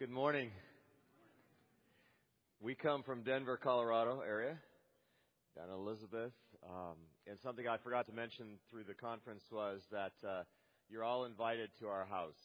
Good morning. We come from Denver, Colorado area, down in Elizabeth. And something I forgot to mention through the conference was that you're all invited to our house.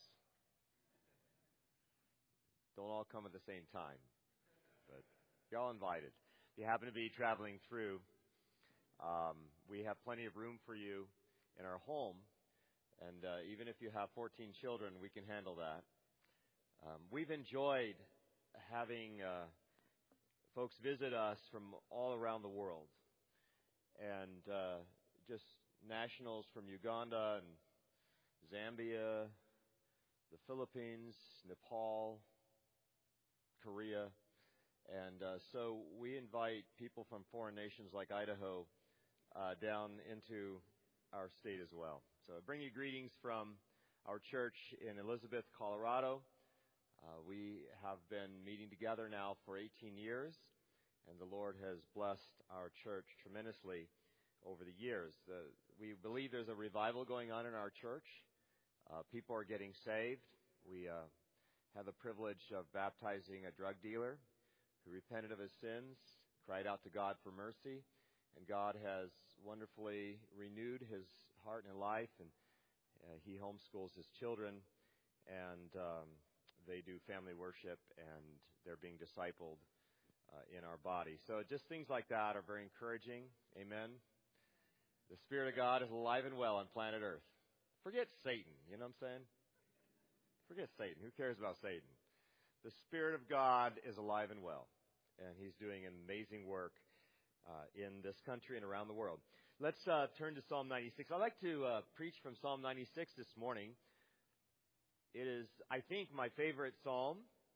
Don't all come at the same time, but you're all invited. If you happen to be traveling through, we have plenty of room for you in our home. And even if you have 14 children, we can handle that. We've enjoyed having folks visit us from all around the world, and just nationals from Uganda and Zambia, the Philippines, Nepal, Korea, and so we invite people from foreign nations like Idaho down into our state as well. So I bring you greetings from our church in Elizabeth, Colorado. We have been meeting together now for 18 years, and the Lord has blessed our church tremendously over the years. We believe there's a revival going on in our church. People are getting saved. We have the privilege of baptizing a drug dealer who repented of his sins, cried out to God for mercy, and God has wonderfully renewed his heart and life, and he homeschools his children, and they do family worship, and they're being discipled in our body. So just things like that are very encouraging. Amen. The Spirit of God is alive and well on planet Earth. Forget Satan, you know what I'm saying? Forget Satan. Who cares about Satan? The Spirit of God is alive and well, and he's doing an amazing work in this country and around the world. Let's turn to Psalm 96. I'd like to preach from Psalm 96 this morning. It is, I think, my favorite psalm,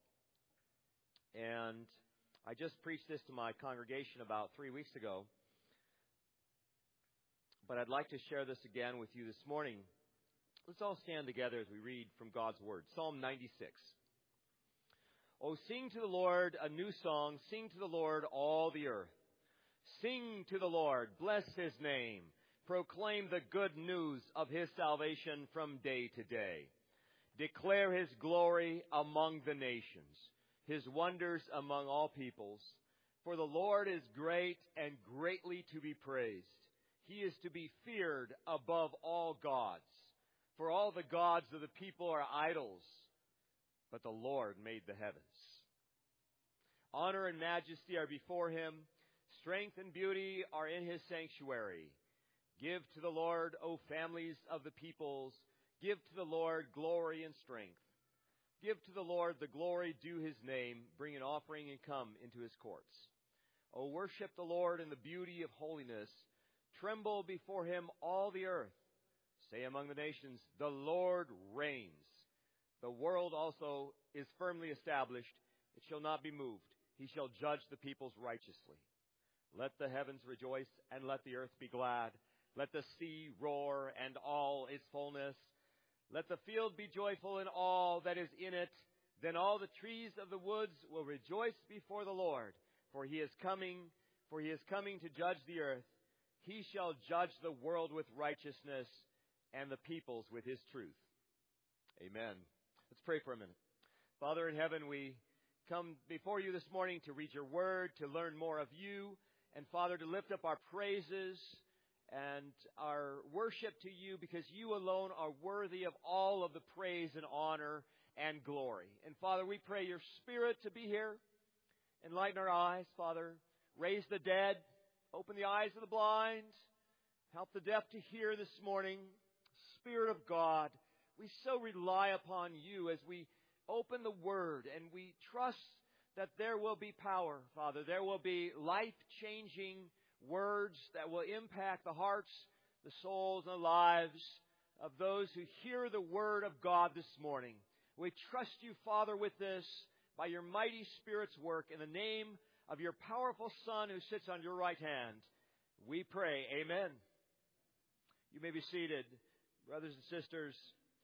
and I just preached this to my congregation about 3 weeks ago, but I'd like to share this again with you this morning. Let's all stand together as we read from God's Word. Psalm 96. Oh, sing to the Lord a new song. Sing to the Lord all the earth. Sing to the Lord. Bless his name. Proclaim the good news of his salvation from day to day. Declare his glory among the nations, his wonders among all peoples. For the Lord is great and greatly to be praised. He is to be feared above all gods. For all the gods of the people are idols, but the Lord made the heavens. Honor and majesty are before him. Strength and beauty are in his sanctuary. Give to the Lord, O families of the peoples. Give to the Lord glory and strength. Give to the Lord the glory due his name. Bring an offering and come into his courts. O worship the Lord in the beauty of holiness. Tremble before him all the earth. Say among the nations, the Lord reigns. The world also is firmly established. It shall not be moved. He shall judge the peoples righteously. Let the heavens rejoice and let the earth be glad. Let the sea roar and all its fullness. Let the field be joyful and all that is in it. Then all the trees of the woods will rejoice before the Lord. For he is coming to judge the earth. He shall judge the world with righteousness and the peoples with his truth. Amen. Let's pray for a minute. Father in heaven, we come before you this morning to read your word, to learn more of you, and Father, to lift up our praises and our worship to you, because you alone are worthy of all of the praise and honor and glory. And Father, we pray your Spirit to be here. Enlighten our eyes, Father. Raise the dead. Open the eyes of the blind. Help the deaf to hear this morning. Spirit of God, we so rely upon you as we open the Word, and we trust that there will be power, Father. There will be life-changing words that will impact the hearts, the souls, and the lives of those who hear the Word of God this morning. We trust you, Father, with this by your mighty Spirit's work. In the name of your powerful Son who sits on your right hand, we pray. Amen. You may be seated, brothers and sisters.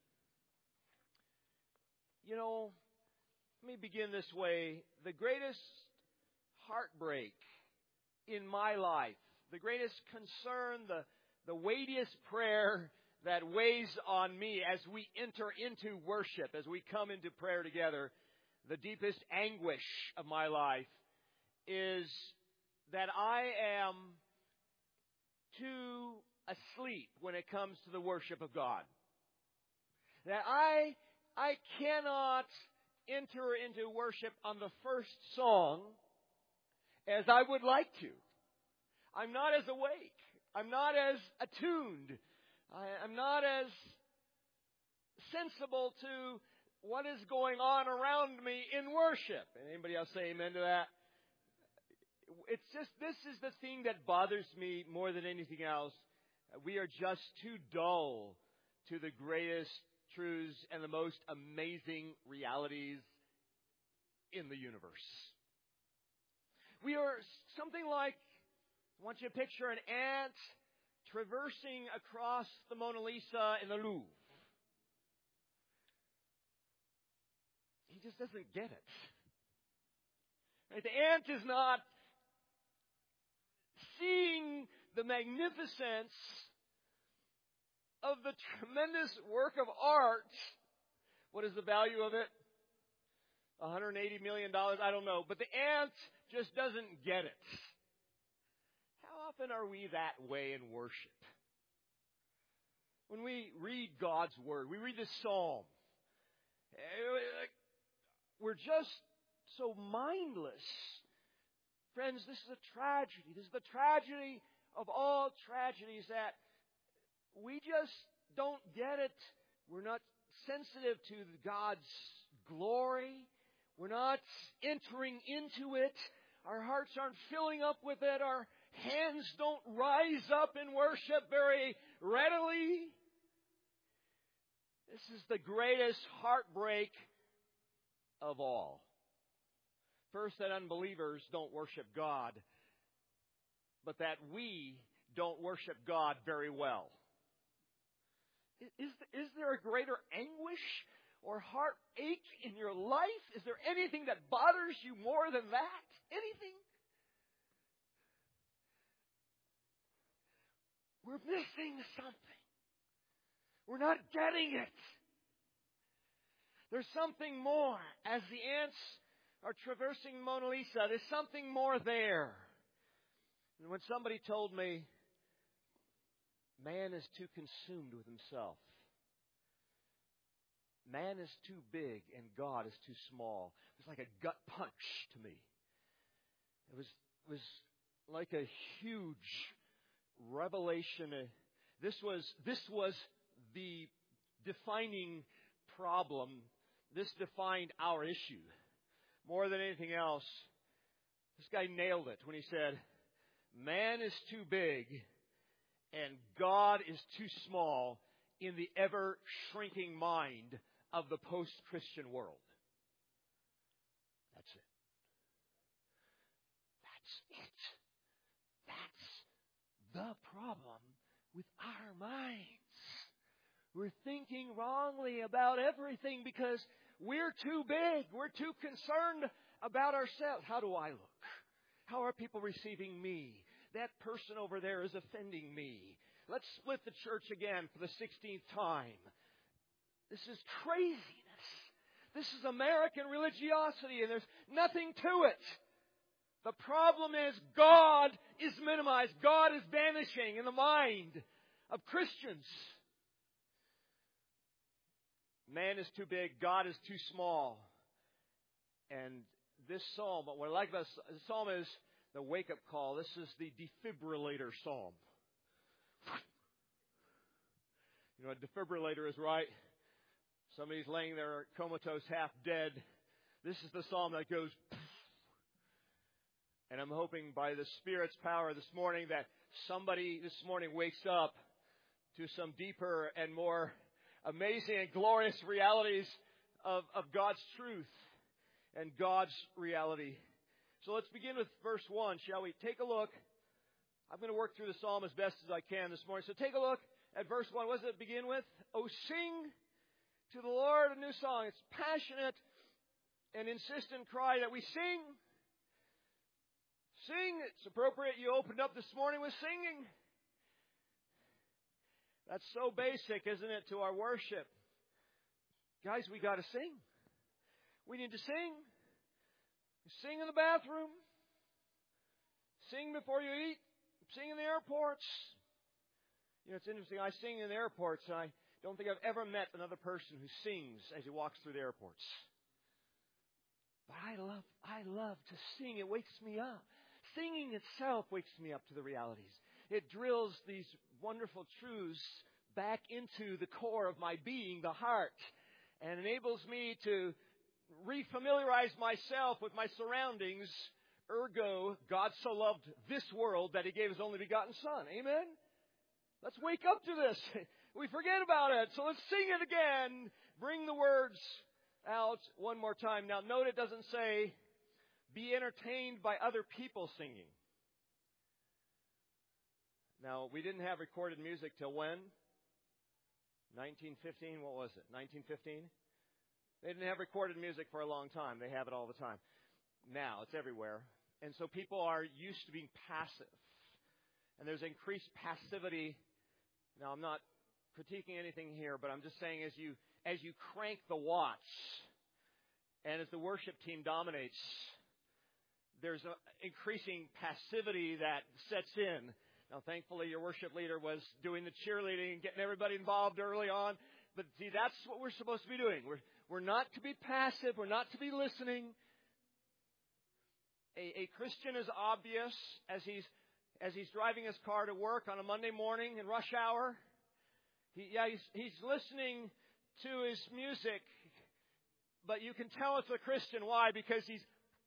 You know, let me begin this way. The greatest heartbreak in my life, the greatest concern, the weightiest prayer that weighs on me as we enter into worship, as we come into prayer together, the deepest anguish of my life is that I am too asleep when it comes to the worship of God. That I cannot enter into worship on the first song as I would like to. I'm not as awake. I'm not as attuned. I'm not as sensible to what is going on around me in worship. And anybody else say amen to that? It's just, this is the thing that bothers me more than anything else. We are just too dull to the greatest truths and the most amazing realities in the universe. We are something like, I want you to picture an ant traversing across the Mona Lisa in the Louvre. He just doesn't get it. Right? The ant is not seeing the magnificence of the tremendous work of art. What is the value of it? $180 million? I don't know. But the ant just doesn't get it. How often are we that way in worship? When we read God's Word, we read the Psalm, we're just so mindless. Friends, this is a tragedy. This is the tragedy of all tragedies, that we just don't get it. We're not sensitive to God's glory. We're not entering into it. Our hearts aren't filling up with it. Our hands don't rise up in worship very readily. This is the greatest heartbreak of all. First, that unbelievers don't worship God, but that we don't worship God very well. Is there a greater anguish or heartache in your life? Is there anything that bothers you more than that? Anything? We're missing something. We're not getting it. There's something more. As the ants are traversing Mona Lisa, there's something more there. And when somebody told me, man is too consumed with himself. Man is too big and God is too small. It was like a gut punch to me. It was like a huge revelation. This was the defining problem. This defined our issue. More than anything else, this guy nailed it when he said, man is too big and God is too small in the ever-shrinking mind of the post-Christian world. That's it. That's the problem with our minds. We're thinking wrongly about everything because we're too big. We're too concerned about ourselves. How do I look? How are people receiving me? That person over there is offending me. Let's split the church again for the 16th time. This is craziness. This is American religiosity, and there's nothing to it. The problem is God is minimized. God is vanishing in the mind of Christians. Man is too big. God is too small. And this psalm, what I like about this psalm is the wake-up call. This is the defibrillator psalm. You know what a defibrillator is, right? Somebody's laying there comatose, half dead. This is the psalm that goes. And I'm hoping by the Spirit's power this morning that somebody this morning wakes up to some deeper and more amazing and glorious realities of God's truth and God's reality. So let's begin with verse 1, shall we? Take a look. I'm going to work through the psalm as best as I can this morning. So take a look at verse 1. What does it begin with? Oh, sing to the Lord a new song. It's passionate and insistent cry that we sing. Sing. It's appropriate you opened up this morning with singing. That's so basic, isn't it, to our worship? Guys, we got to sing. We need to sing. Sing in the bathroom. Sing before you eat. Sing in the airports. You know, it's interesting. I sing in the airports, and I don't think I've ever met another person who sings as he walks through the airports. But I love to sing. It wakes me up. Singing itself wakes me up to the realities. It drills these wonderful truths back into the core of my being, the heart, and enables me to refamiliarize myself with my surroundings. Ergo, God so loved this world that He gave His only begotten Son. Amen? Let's wake up to this. We forget about it, so let's sing it again. Bring the words out one more time. Now, note it doesn't say, be entertained by other people singing. Now, we didn't have recorded music till when? 1915? What was it? 1915? They didn't have recorded music for a long time. They have it all the time. Now, it's everywhere. And so people are used to being passive. And there's increased passivity. Now, I'm not critiquing anything here, but I'm just saying as you crank the watts and as the worship team dominates, there's an increasing passivity that sets in. Now, thankfully, your worship leader was doing the cheerleading and getting everybody involved early on. But see, that's what we're supposed to be doing. We're not to be passive. We're not to be listening. A Christian is obvious as he's driving his car to work on a Monday morning in rush hour. He's listening to his music, but you can tell it's a Christian. Why? Because he's,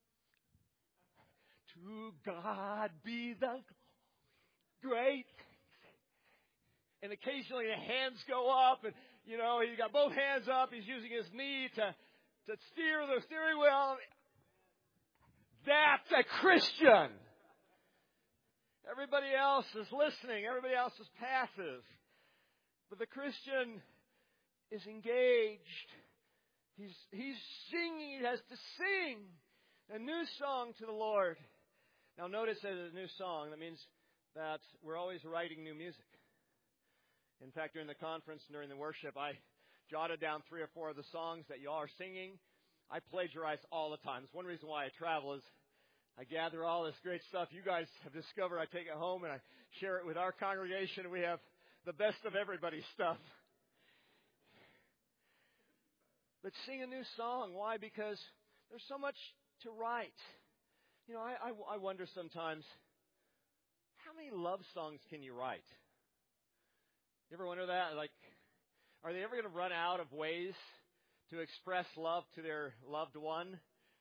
to God be the great. And occasionally the hands go up, and you know, he's got both hands up. He's using his knee to steer the steering wheel. That's a Christian. Everybody else is listening. Everybody else is passive. But the Christian is engaged. He's singing. He has to sing a new song to the Lord. Now notice that it's a new song. That means that we're always writing new music. In fact, during the conference, during the worship, I jotted down 3 or 4 of the songs that y'all are singing. I plagiarize all the time. It's one reason why I travel is I gather all this great stuff you guys have discovered. I take it home and I share it with our congregation. We have the best of everybody's stuff. But sing a new song. Why? Because there's so much to write. You know, I wonder sometimes, how many love songs can you write? You ever wonder that? Like, are they ever going to run out of ways to express love to their loved one?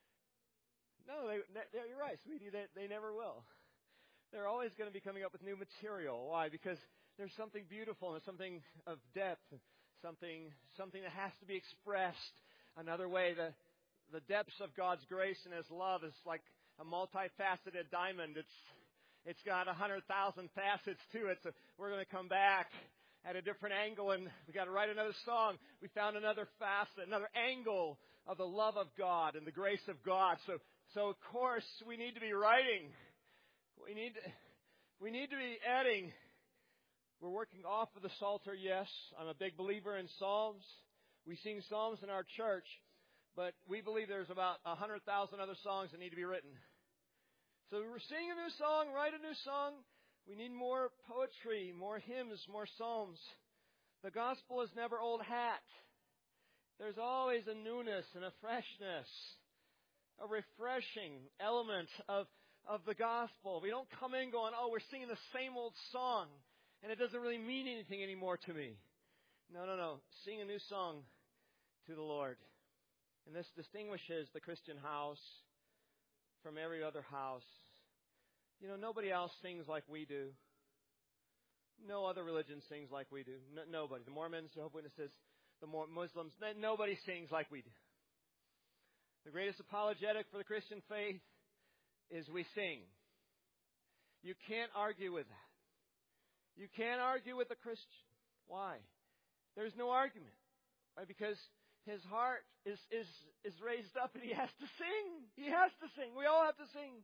No, you're right, sweetie. They never will. They're always going to be coming up with new material. Why? Because there's something beautiful and something of depth, something that has to be expressed another way. The depths of God's grace and His love is like a multifaceted diamond. It's got 100,000 facets to it. So we're going to come back at a different angle, and we got to write another song. We found another facet, another angle of the love of God and the grace of God. So of course we need to be writing. We need to be adding. We're working off of the Psalter, yes. I'm a big believer in Psalms. We sing Psalms in our church, but we believe there's about 100,000 other songs that need to be written. So we're singing a new song, write a new song. We need more poetry, more hymns, more psalms. The gospel is never old hat. There's always a newness and a freshness, a refreshing element of the gospel. We don't come in going, oh, we're singing the same old song, and it doesn't really mean anything anymore to me. No. Sing a new song to the Lord. And this distinguishes the Christian house from every other house. You know, nobody else sings like we do. No other religion sings like we do. Nobody. The Mormons, Jehovah's Witnesses, the Muslims, nobody sings like we do. The greatest apologetic for the Christian faith is we sing. You can't argue with that. You can't argue with a Christian. Why? There's no argument. Why? Because his heart is raised up and he has to sing. He has to sing. We all have to sing.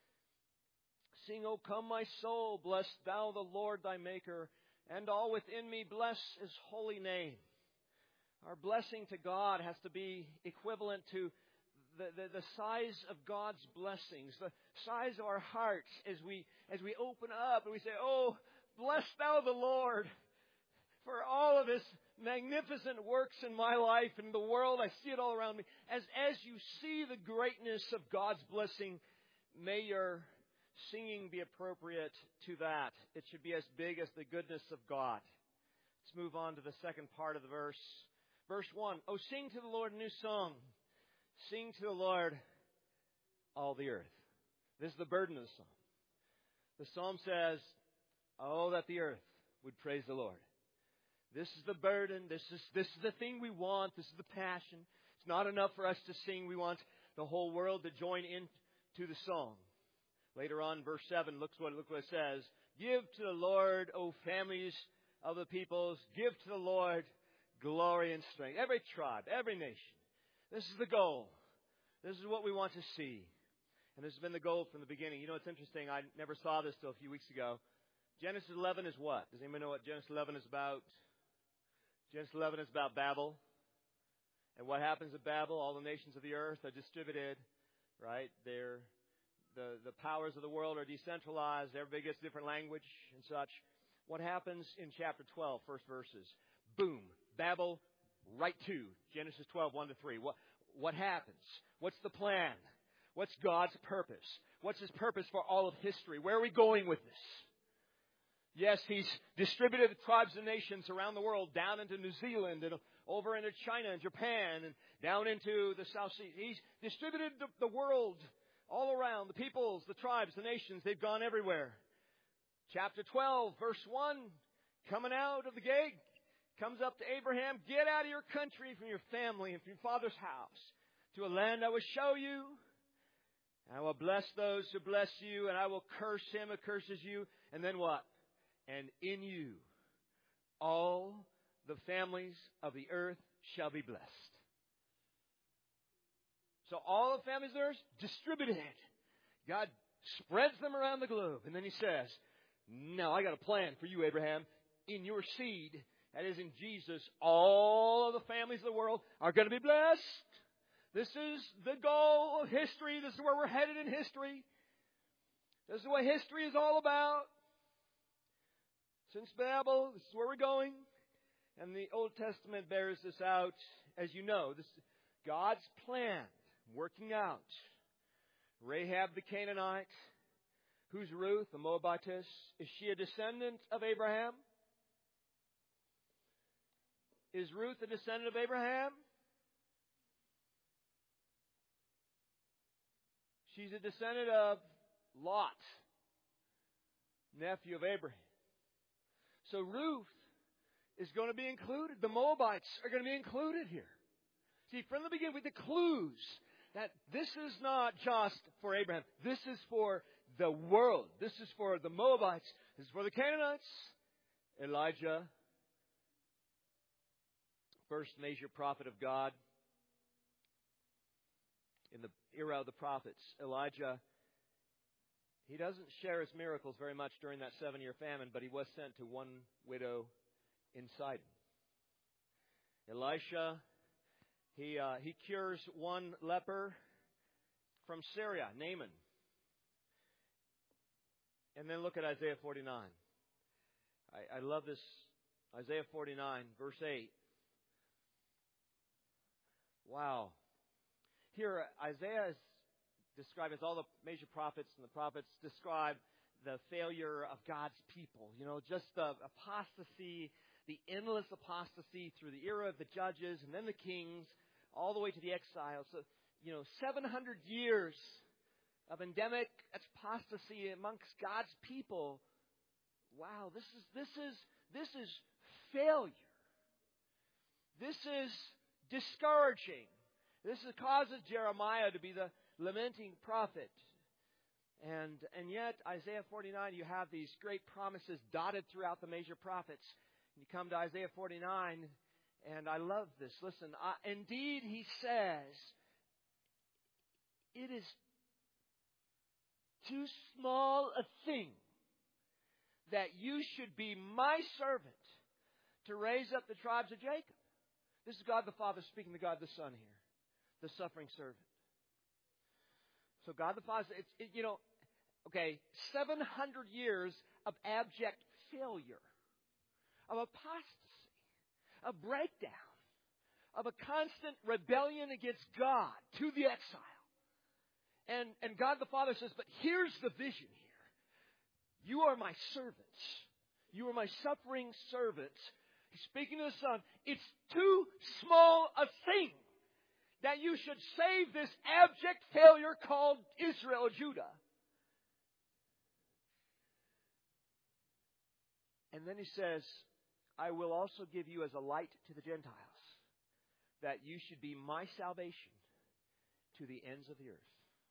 Sing, O come my soul, bless thou the Lord thy Maker, and all within me bless His holy name. Our blessing to God has to be equivalent to the size of God's blessings, the size of our hearts as we open up and we say, "Oh, bless thou the Lord for all of His magnificent works in my life and in the world." I see it all around me. As you see the greatness of God's blessing, may your singing be appropriate to that. It should be as big as the goodness of God. Let's move on to the second part of the verse. Verse 1, "Oh, sing to the Lord a new song. Sing to the Lord, all the earth." This is the burden of the psalm. The psalm says, "Oh, that the earth would praise the Lord." This is the burden. This is the thing we want. This is the passion. It's not enough for us to sing. We want the whole world to join in to the song. Later on, verse 7, look what it says. "Give to the Lord, O families of the peoples. Give to the Lord glory and strength." Every tribe, every nation. This is the goal. This is what we want to see. And this has been the goal from the beginning. You know, it's interesting. I never saw this till a few weeks ago. Genesis 11 is what? Does anybody know what Genesis 11 is about? Genesis 11 is about Babel. And what happens at Babel? All the nations of the earth are distributed, right? The powers of the world are decentralized. Everybody gets a different language and such. What happens in chapter 12, first verses? Boom. Babel, right to Genesis 12, 1-3. What happens? What's the plan? What's God's purpose? What's His purpose for all of history? Where are we going with this? Yes, He's distributed the tribes and nations around the world down into New Zealand and over into China and Japan and down into the South Sea. He's distributed the world all around. The peoples, the tribes, the nations, they've gone everywhere. Chapter 12, verse 1, coming out of the gate, comes up to Abraham, "Get out of your country, from your family, and from your father's house, to a land I will show you. And I will bless those who bless you, and I will curse him who curses you." And then what? "And in you all the families of the earth shall be blessed." So all the families of the earth distributed. God spreads them around the globe. And then He says, "Now I got a plan for you, Abraham. In your seed, that is in Jesus, all of the families of the world are going to be blessed." This is the goal of history. This is where we're headed in history. This is what history is all about. Since Babel, this is where we're going. And the Old Testament bears this out. As you know, this is God's plan working out. Rahab the Canaanite. Who's Ruth, the Moabitess? Is she a descendant of Abraham? Is Ruth a descendant of Abraham? She's a descendant of Lot, nephew of Abraham. So Ruth is going to be included. The Moabites are going to be included here. See, from the beginning, with the clues that this is not just for Abraham. This is for the world. This is for the Moabites. This is for the Canaanites. Elijah, first major prophet of God in the era of the prophets. Elijah, he doesn't share his miracles very much during that 7-year famine, but he was sent to one widow in Sidon. Elisha, he cures one leper from Syria, Naaman. And then look at Isaiah 49. I love this. Isaiah 49, verse 8. Wow. Here, Isaiah is described, as all the major prophets and the prophets describe the failure of God's people. You know, just the apostasy, the endless apostasy through the era of the judges and then the kings, all the way to the exile. So, 700 years of endemic apostasy amongst God's people. Wow, this is failure. This is discouraging. This causes Jeremiah to be the lamenting prophet. And yet, Isaiah 49, you have these great promises dotted throughout the major prophets. You come to Isaiah 49, and I love this. Listen, indeed, he says, it is too small a thing that you should be my servant to raise up the tribes of Jacob. This is God the Father speaking to God the Son here, the suffering servant. So God the Father, 700 years of abject failure, of apostasy, of breakdown, of a constant rebellion against God to the exile. And God the Father says, but here's the vision here. You are my servants. You are my suffering servants. He's speaking to the Son. It's too small a thing that you should save this abject failure called Israel, Judah. And then he says, I will also give you as a light to the Gentiles, that you should be my salvation to the ends of the earth.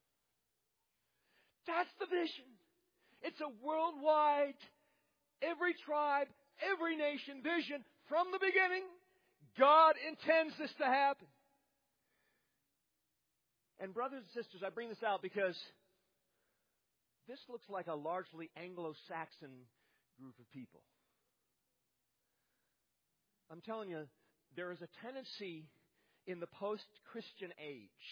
That's the vision. It's a worldwide, every tribe, every nation vision from the beginning. God intends this to happen. And brothers and sisters, I bring this out because this looks like a largely Anglo-Saxon group of people. I'm telling you, there is a tendency in the post-Christian age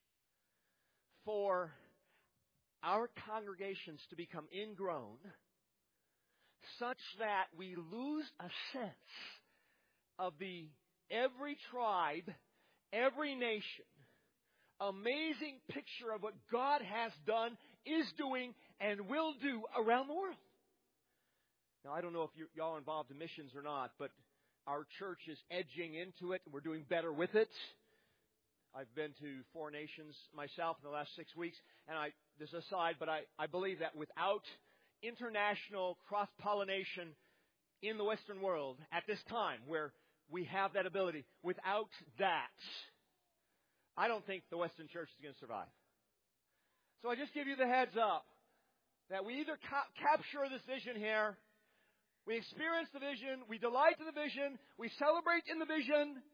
for our congregations to become ingrown such that we lose a sense of the every tribe, every nation, amazing picture of what God has done, is doing, and will do around the world. Now, I don't know if y'all are involved in missions or not, but our church is edging into it. We're doing better with it. I've been to 4 nations myself in the last 6 weeks, and this is aside, but I believe that without international cross-pollination in the Western world at this time, where we have that ability, without that, I don't think the Western church is going to survive. So I just give you the heads up that we either capture this vision here, we experience the vision, we delight in the vision, we celebrate in the vision,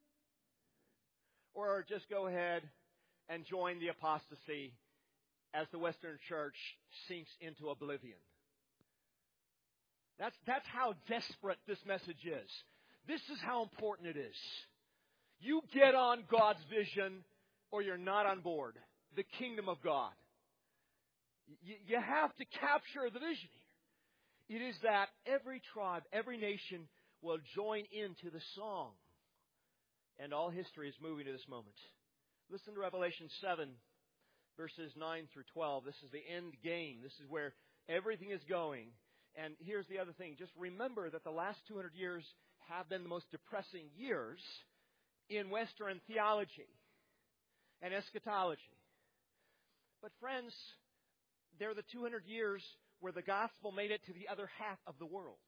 or just go ahead and join the apostasy as the Western church sinks into oblivion. That's how desperate this message is. This is how important it is. You get on God's vision or you're not on board. The kingdom of God. You have to capture the vision here. It is that every tribe, every nation will join into the song. And all history is moving to this moment. Listen to Revelation 7, verses 9 through 12. This is the end game. This is where everything is going. And here's the other thing. Just remember that the last 200 years have been the most depressing years in Western theology and eschatology. But friends, they're the 200 years where the gospel made it to the other half of the world.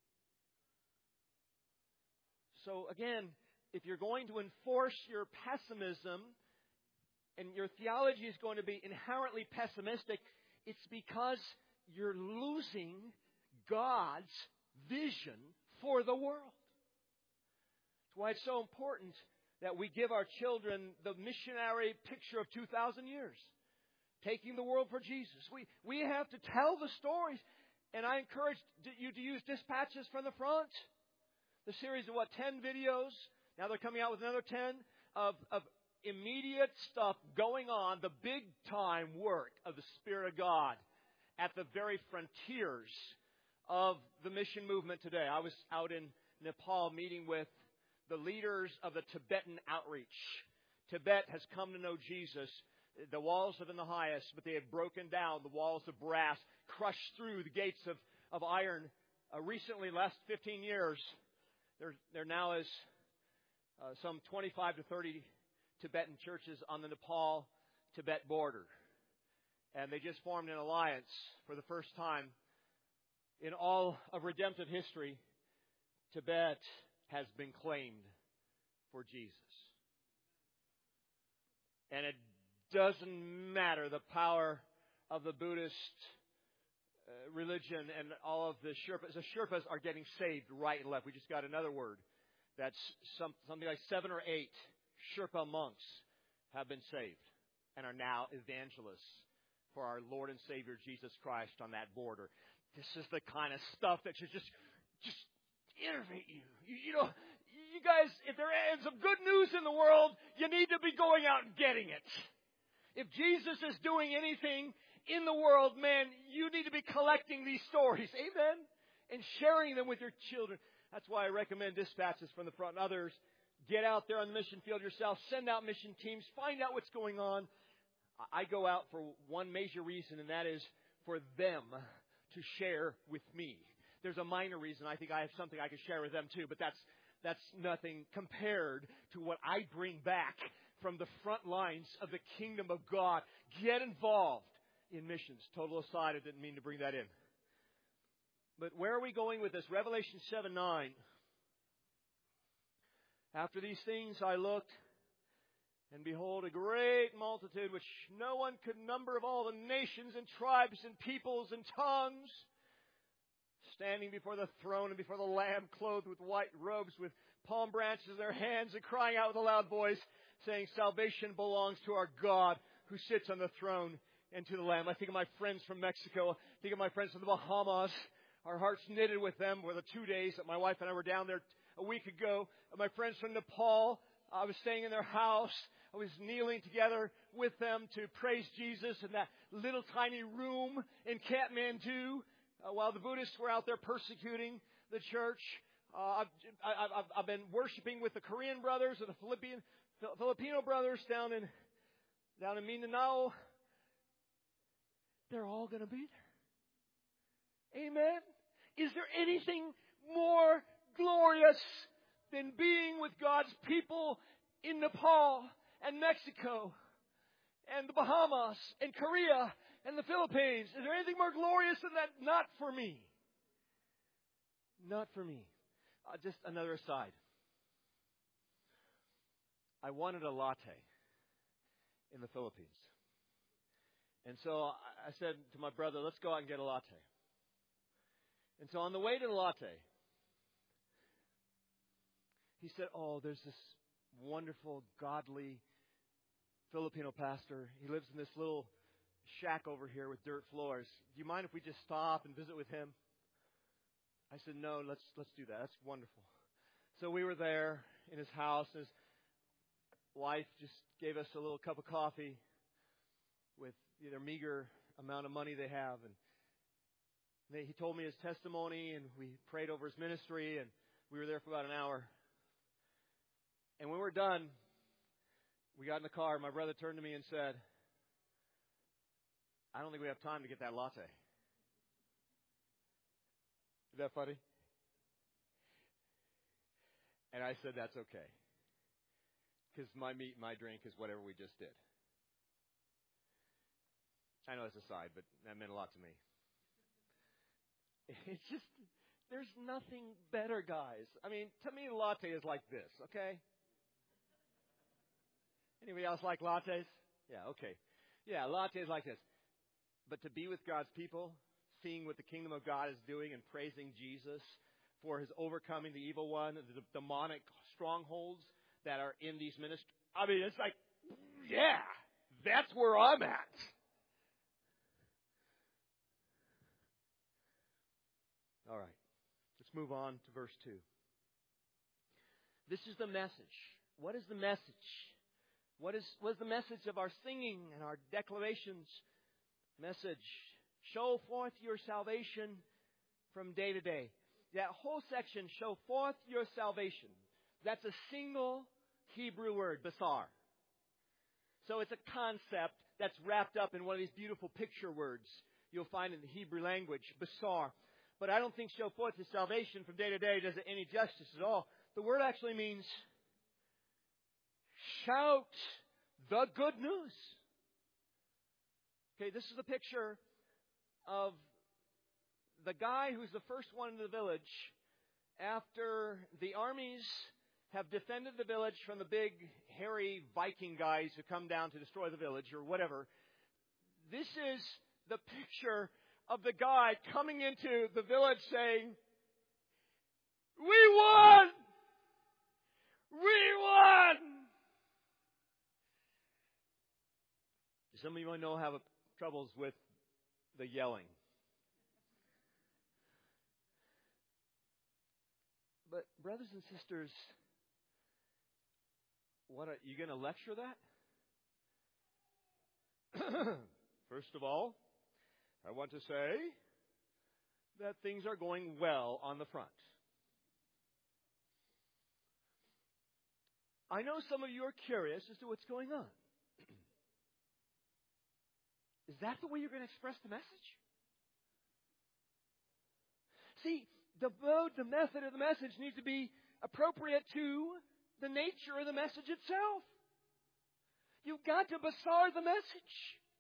So again, if you're going to enforce your pessimism and your theology is going to be inherently pessimistic, it's because you're losing God's vision for the world. That's why it's so important that we give our children the missionary picture of 2,000 years, taking the world for Jesus. We have to tell the stories, and I encourage you to use Dispatches from the Front. The series of 10 videos. Now they're coming out with another 10 of immediate stuff going on, the big time work of the Spirit of God at the very frontiers of the mission movement today. I was out in Nepal meeting with the leaders of the Tibetan outreach. Tibet has come to know Jesus. The walls have been the highest, but they had broken down the walls of brass, crushed through the gates of iron. Recently, last 15 years, there now is some 25 to 30 Tibetan churches on the Nepal-Tibet border. And they just formed an alliance for the first time in all of redemptive history. Tibet has been claimed for Jesus. And it doesn't matter the power of the Buddhist religion and all of the Sherpas. The Sherpas are getting saved right and left. We just got another word. That's something like 7 or 8 Sherpa monks have been saved and are now evangelists for our Lord and Savior Jesus Christ on that border. This is the kind of stuff that should just innovate you. You know, you guys, if there is some good news in the world, you need to be going out and getting it. If Jesus is doing anything in the world, man, you need to be collecting these stories. Amen? And sharing them with your children. That's why I recommend Dispatches from the Front and others. Get out there on the mission field yourself. Send out mission teams. Find out what's going on. I go out for one major reason, and that is for them to share with me. There's a minor reason. I think I have something I can share with them too, but that's nothing compared to what I bring back from the front lines of the kingdom of God. Get involved in missions. Total aside, I didn't mean to bring that in. But where are we going with this? Revelation 7:9. After these things I looked, and behold, a great multitude which no one could number, of all the nations and tribes and peoples and tongues, standing before the throne and before the Lamb, clothed with white robes, with palm branches in their hands, and crying out with a loud voice, saying, salvation belongs to our God who sits on the throne and to the Lamb. I think of my friends from Mexico. I think of my friends from the Bahamas. Our hearts knitted with them for the 2 days that my wife and I were down there a week ago. My friends from Nepal, I was staying in their house. I was kneeling together with them to praise Jesus in that little tiny room in Kathmandu while the Buddhists were out there persecuting the church. I've been worshiping with the Korean brothers and the Filipino brothers down in Mindanao. They're all going to be there. Amen. Is there anything more glorious than being with God's people in Nepal and Mexico and the Bahamas and Korea and the Philippines? Is there anything more glorious than that? Not for me. Not for me. Just another aside. I wanted a latte in the Philippines. And so I said to my brother, let's go out and get a latte. And so on the way to the latte, he said, oh, there's this wonderful, godly Filipino pastor. He lives in this little shack over here with dirt floors. Do you mind if we just stop and visit with him? I said, no, let's do that. That's wonderful. So we were there in his house. His wife just gave us a little cup of coffee with their meager amount of money they have. And he told me his testimony, and we prayed over his ministry, and we were there for about an hour. And when we were done, we got in the car. My brother turned to me and said, I don't think we have time to get that latte. Is that funny? And I said, that's okay. Because my meat and my drink is whatever we just did. I know it's a side, but that meant a lot to me. It's just, there's nothing better, guys. I mean, to me, a latte is like this, okay? Anybody else like lattes? Yeah, okay. Yeah, lattes like this. But to be with God's people, seeing what the kingdom of God is doing and praising Jesus for his overcoming the evil one, the demonic strongholds that are in these ministries. I mean, it's like, yeah, that's where I'm at. All right, let's move on to verse 2. This is the message. What is the message? What is the message of our singing and our declarations? Message. Show forth your salvation from day to day. That whole section, show forth your salvation. That's a single Hebrew word, basar. So it's a concept that's wrapped up in one of these beautiful picture words you'll find in the Hebrew language, basar. But I don't think show forth his salvation from day to day does it any justice at all. The word actually means shout the good news. Okay, this is a picture of the guy who's the first one in the village after the armies have defended the village from the big, hairy Viking guys who come down to destroy the village or whatever. This is the picture of the guy coming into the village saying, we won! We won! Some of you I know have troubles with the yelling. But brothers and sisters, what are you going to lecture that? First of all, I want to say that things are going well on the front. I know some of you are curious as to what's going on. Is that the way you're going to express the message? See, the mode, the method of the message needs to be appropriate to the nature of the message itself. You've got to basar the message.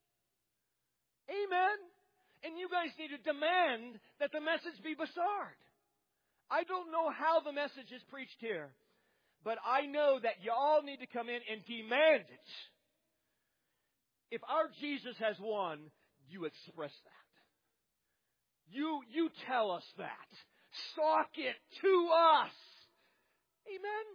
Amen. And you guys need to demand that the message be basared. I don't know how the message is preached here, but I know that you all need to come in and demand it. If our Jesus has won, you express that. You tell us that. Sock it to us. Amen.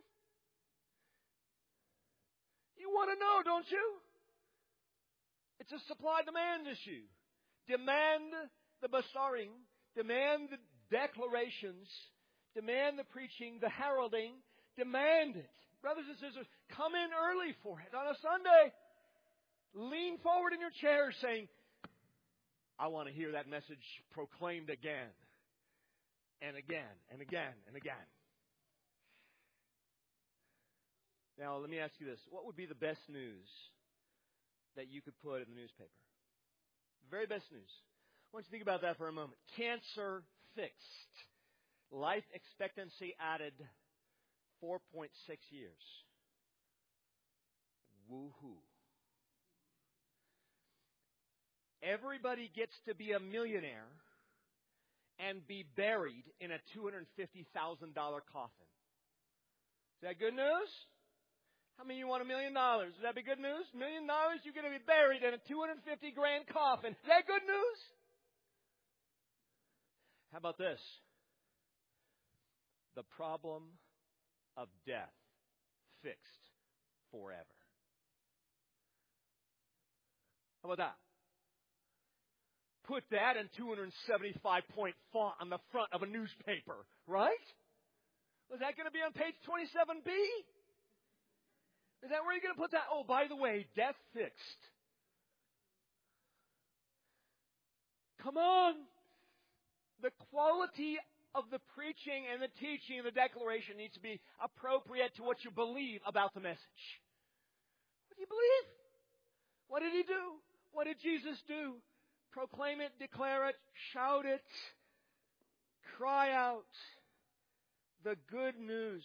You want to know, don't you? It's a supply-demand issue. Demand the basaring, demand the declarations, demand the preaching, the heralding, demand it. Brothers and sisters, come in early for it on a Sunday. Lean forward in your chair saying, I want to hear that message proclaimed again and again and again and again. Now, let me ask you this. What would be the best news that you could put in the newspaper? The very best news. I want you to think about that for a moment. Cancer fixed. Life expectancy added 4.6 years. Woohoo. Everybody gets to be a millionaire and be buried in a $250,000 coffin. Is that good news? How many of you want $1 million? Would that be good news? $1 million, you're going to be buried in a $250,000 coffin. Is that good news? How about this? The problem of death fixed forever. How about that? Put that in 275-point font on the front of a newspaper, right? Was that going to be on page 27B? Is that where you're going to put that? Oh, by the way, death fixed. Come on. The quality of the preaching and the teaching and the declaration needs to be appropriate to what you believe about the message. What do you believe? What did He do? What did Jesus do? Proclaim it, declare it, shout it, cry out the good news.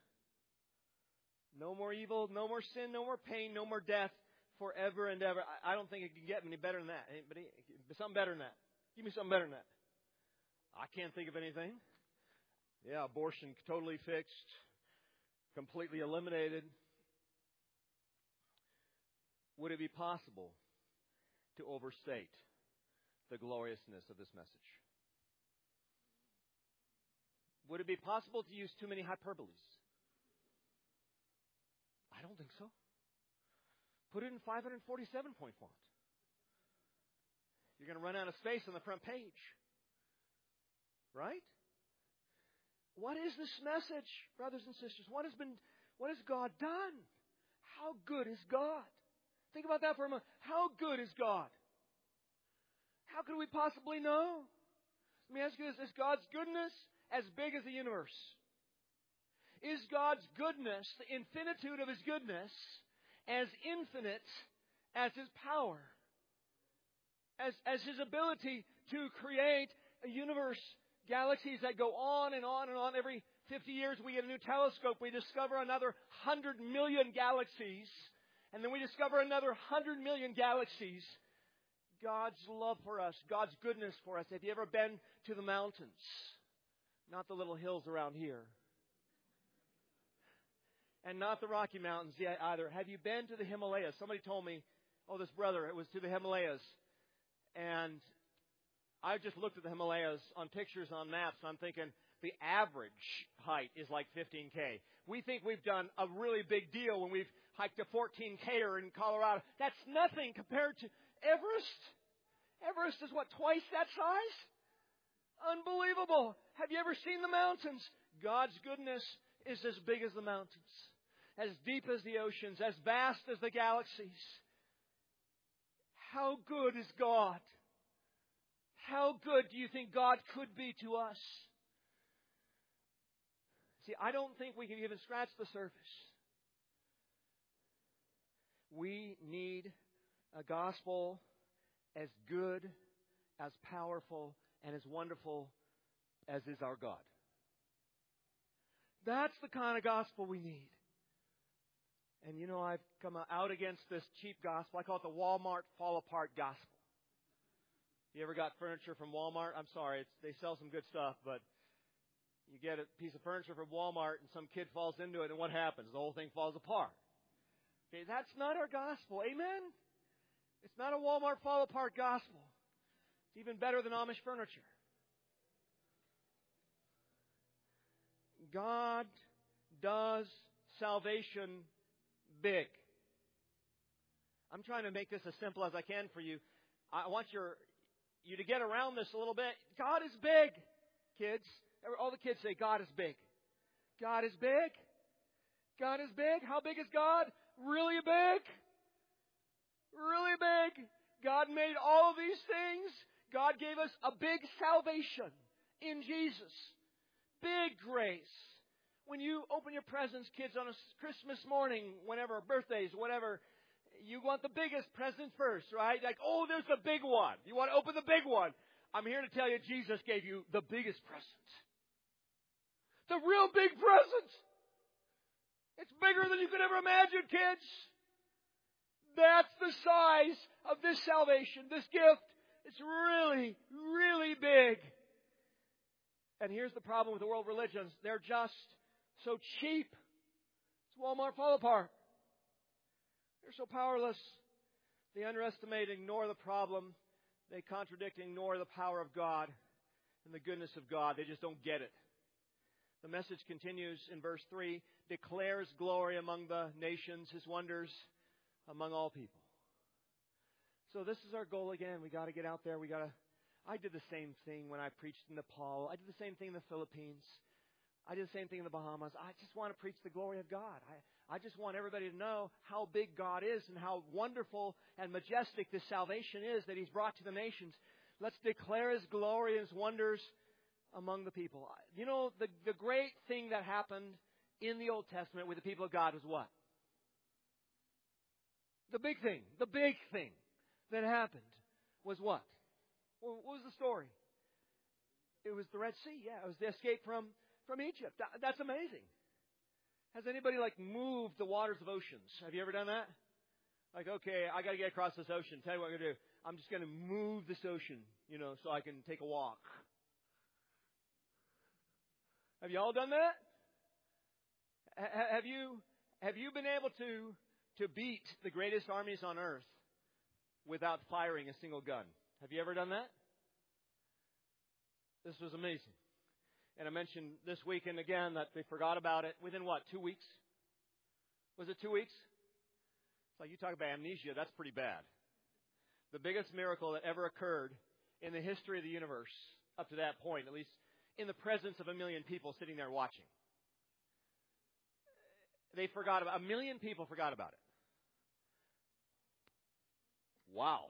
No more evil, no more sin, no more pain, no more death forever and ever. I don't think it can get any better than that. Anybody? Something better than that. Give me something better than that. I can't think of anything. Yeah, abortion totally fixed, completely eliminated. Would it be possible to overstate the gloriousness of this message? Would it be possible to use too many hyperboles? I don't think so. Put it in 547-point font. You're going to run out of space on the front page. Right? What is this message, brothers and sisters? What has God done? How good is God? Think about that for a moment. How good is God? How could we possibly know? Let me ask you this. Is God's goodness as big as the universe? Is God's goodness, the infinitude of His goodness, as infinite as His power? As His ability to create a universe, galaxies that go on and on and on. Every 50 years we get a new telescope. We discover another 100 million galaxies. And then we discover another 100 million galaxies. God's love for us, God's goodness for us. Have you ever been to the mountains? Not the little hills around here. And not the Rocky Mountains yet either. Have you been to the Himalayas? Somebody told me, this brother, it was to the Himalayas. And I just looked at the Himalayas on pictures on maps, and I'm thinking the average height is like 15K. We think we've done a really big deal when we've hiked a 14K in Colorado. That's nothing compared to Everest. Everest is what, twice that size? Unbelievable. Have you ever seen the mountains? God's goodness is as big as the mountains, as deep as the oceans, as vast as the galaxies. How good is God? How good do you think God could be to us? See, I don't think we can even scratch the surface. We need a gospel as good, as powerful, and as wonderful as is our God. That's the kind of gospel we need. And you know, I've come out against this cheap gospel. I call it the Walmart fall apart gospel. You ever got furniture from Walmart? I'm sorry, they sell some good stuff, but you get a piece of furniture from Walmart and some kid falls into it, and what happens? The whole thing falls apart. Okay, that's not our gospel. Amen? It's not a Walmart fall apart gospel. It's even better than Amish furniture. God does salvation big. I'm trying to make this as simple as I can for you. I want you to get around this a little bit. God is big, kids. All the kids say, God is big. God is big. God is big. How big is God? Really big. Really big. God made all of these things. God gave us a big salvation in Jesus. Big grace. When you open your presents, kids, on a Christmas morning, whenever, birthdays, whatever, you want the biggest present first, right? Like, oh, there's the big one. You want to open the big one. I'm here to tell you, Jesus gave you the biggest present. The real big present. It's bigger than you could ever imagine, kids. That's the size of this salvation, this gift. It's really, really big. And here's the problem with the world religions. They're just so cheap. It's Walmart fall apart. They're so powerless. They underestimate, ignore the problem. They contradict, ignore the power of God and the goodness of God. They just don't get it. The message continues in verse 3, declares glory among the nations, His wonders among all people. So this is our goal again. We got to get out there. I did the same thing when I preached in Nepal. I did the same thing in the Philippines. I did the same thing in the Bahamas. I just want to preach the glory of God. I just want everybody to know how big God is and how wonderful and majestic this salvation is that He's brought to the nations. Let's declare His glory and His wonders among the people. You know, the great thing that happened in the Old Testament with the people of God was what? The big thing that happened was what? Well, what was the story? It was the Red Sea. Yeah, it was the escape from Egypt. That's amazing. Has anybody moved the waters of oceans? Have you ever done that? Okay, I got to get across this ocean. Tell you what I'm going to do. I'm just going to move this ocean, so I can take a walk. Have you all done that? Have you been able to beat the greatest armies on earth without firing a single gun? Have you ever done that? This was amazing. And I mentioned this weekend again that they forgot about it within 2 weeks? Was it 2 weeks? It's like you talk about amnesia, that's pretty bad. The biggest miracle that ever occurred in the history of the universe up to that point, at least in the presence of 1 million people sitting there watching. They forgot about 1 million people forgot about it. Wow.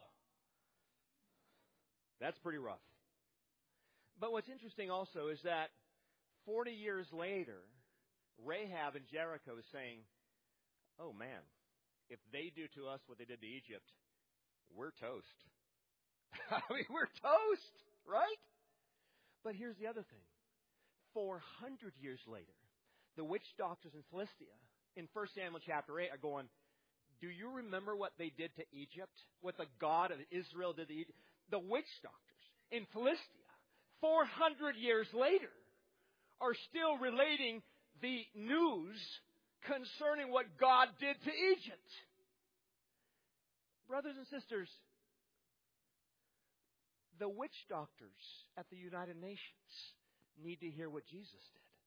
That's pretty rough. But what's interesting also is that 40 years later, Rahab in Jericho is saying, oh man, if they do to us what they did to Egypt, we're toast. I mean, we're toast, right? But here's the other thing. 400 years later, the witch doctors in Philistia, in 1 Samuel chapter 8, are going, do you remember what they did to Egypt? What the God of Israel did to Egypt? The witch doctors in Philistia, 400 years later, are still relating the news concerning what God did to Egypt. Brothers and sisters, the witch doctors at the United Nations need to hear what Jesus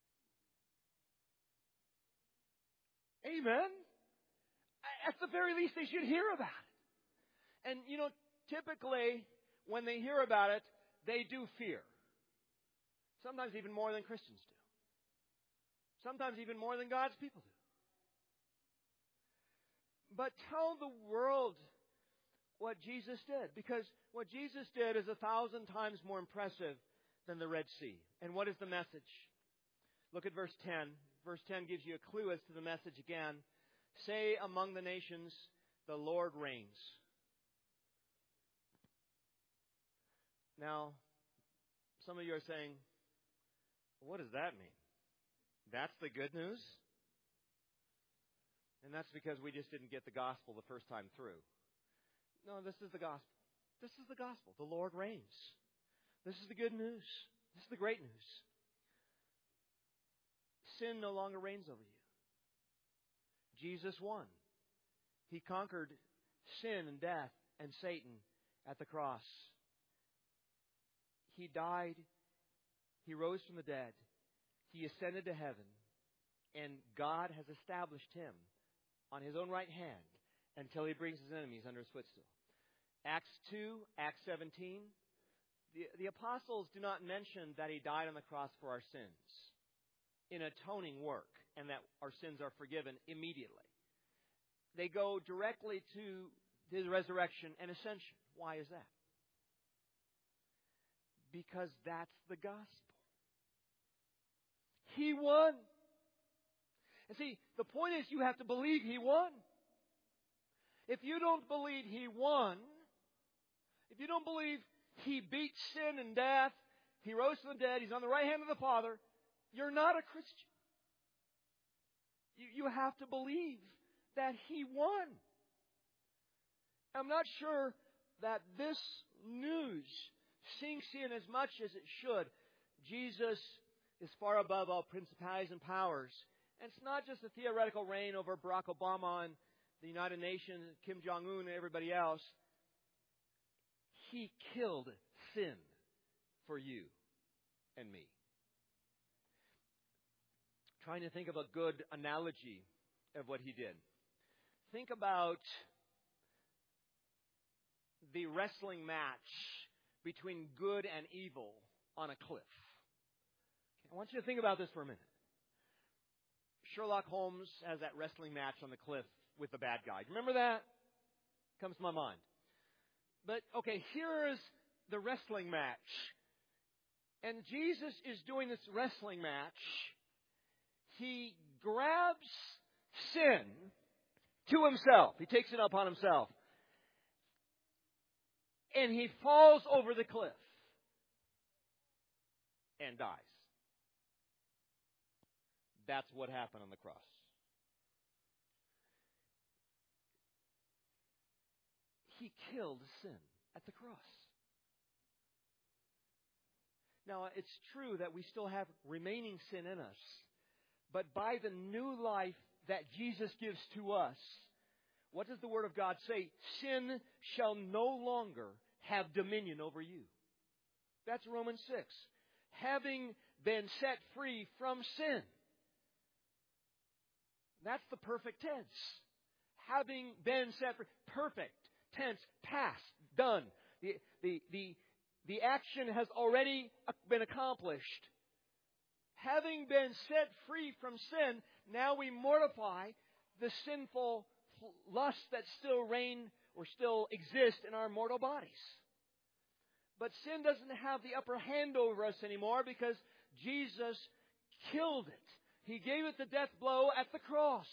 did. Amen? At the very least, they should hear about it. And, typically, when they hear about it, they do fear. Sometimes even more than Christians do. Sometimes even more than God's people do. But tell the world what Jesus did. Because what Jesus did is 1,000 times more impressive than the Red Sea. And what is the message? Look at verse 10. Verse 10 gives you a clue as to the message again. Say among the nations, the Lord reigns. Now, some of you are saying, what does that mean? That's the good news? And that's because we just didn't get the gospel the first time through. No, this is the gospel. This is the gospel. The Lord reigns. This is the good news. This is the great news. Sin no longer reigns over you. Jesus won. He conquered sin and death and Satan at the cross. He died. He rose from the dead. He ascended to heaven. And God has established him on his own right hand until he brings his enemies under his footstool. Acts 2, Acts 17. The apostles do not mention that he died on the cross for our sins in atoning work and that our sins are forgiven immediately. They go directly to his resurrection and ascension. Why is that? Because that's the gospel. He won. And see, the point is you have to believe he won. If you don't believe he won, if you don't believe he beat sin and death, he rose from the dead, he's on the right hand of the Father, you're not a Christian. You have to believe that he won. I'm not sure that this news sinks in as much as it should. Jesus is far above all principalities and powers. And it's not just a theoretical reign over Barack Obama and the United Nations, Kim Jong-un and everybody else. He killed sin for you and me. Trying to think of a good analogy of what he did. Think about the wrestling match between good and evil on a cliff. I want you to think about this for a minute. Sherlock Holmes has that wrestling match on the cliff with the bad guy. Remember that? Comes to my mind. But, okay, here is the wrestling match. And Jesus is doing this wrestling match. He grabs sin to himself. He takes it upon himself. And he falls over the cliff and dies. That's what happened on the cross. He killed sin at the cross. Now, it's true that we still have remaining sin in us. But by the new life that Jesus gives to us, what does the Word of God say? Sin shall no longer have dominion over you. That's Romans 6. Having been set free from sin. That's the perfect tense. Having been set free. Perfect tense. Past. Done. The action has already been accomplished. Having been set free from sin, now we mortify the sinful lusts that still reign or still exist in our mortal bodies. But sin doesn't have the upper hand over us anymore because Jesus killed it. He gave it the death blow at the cross.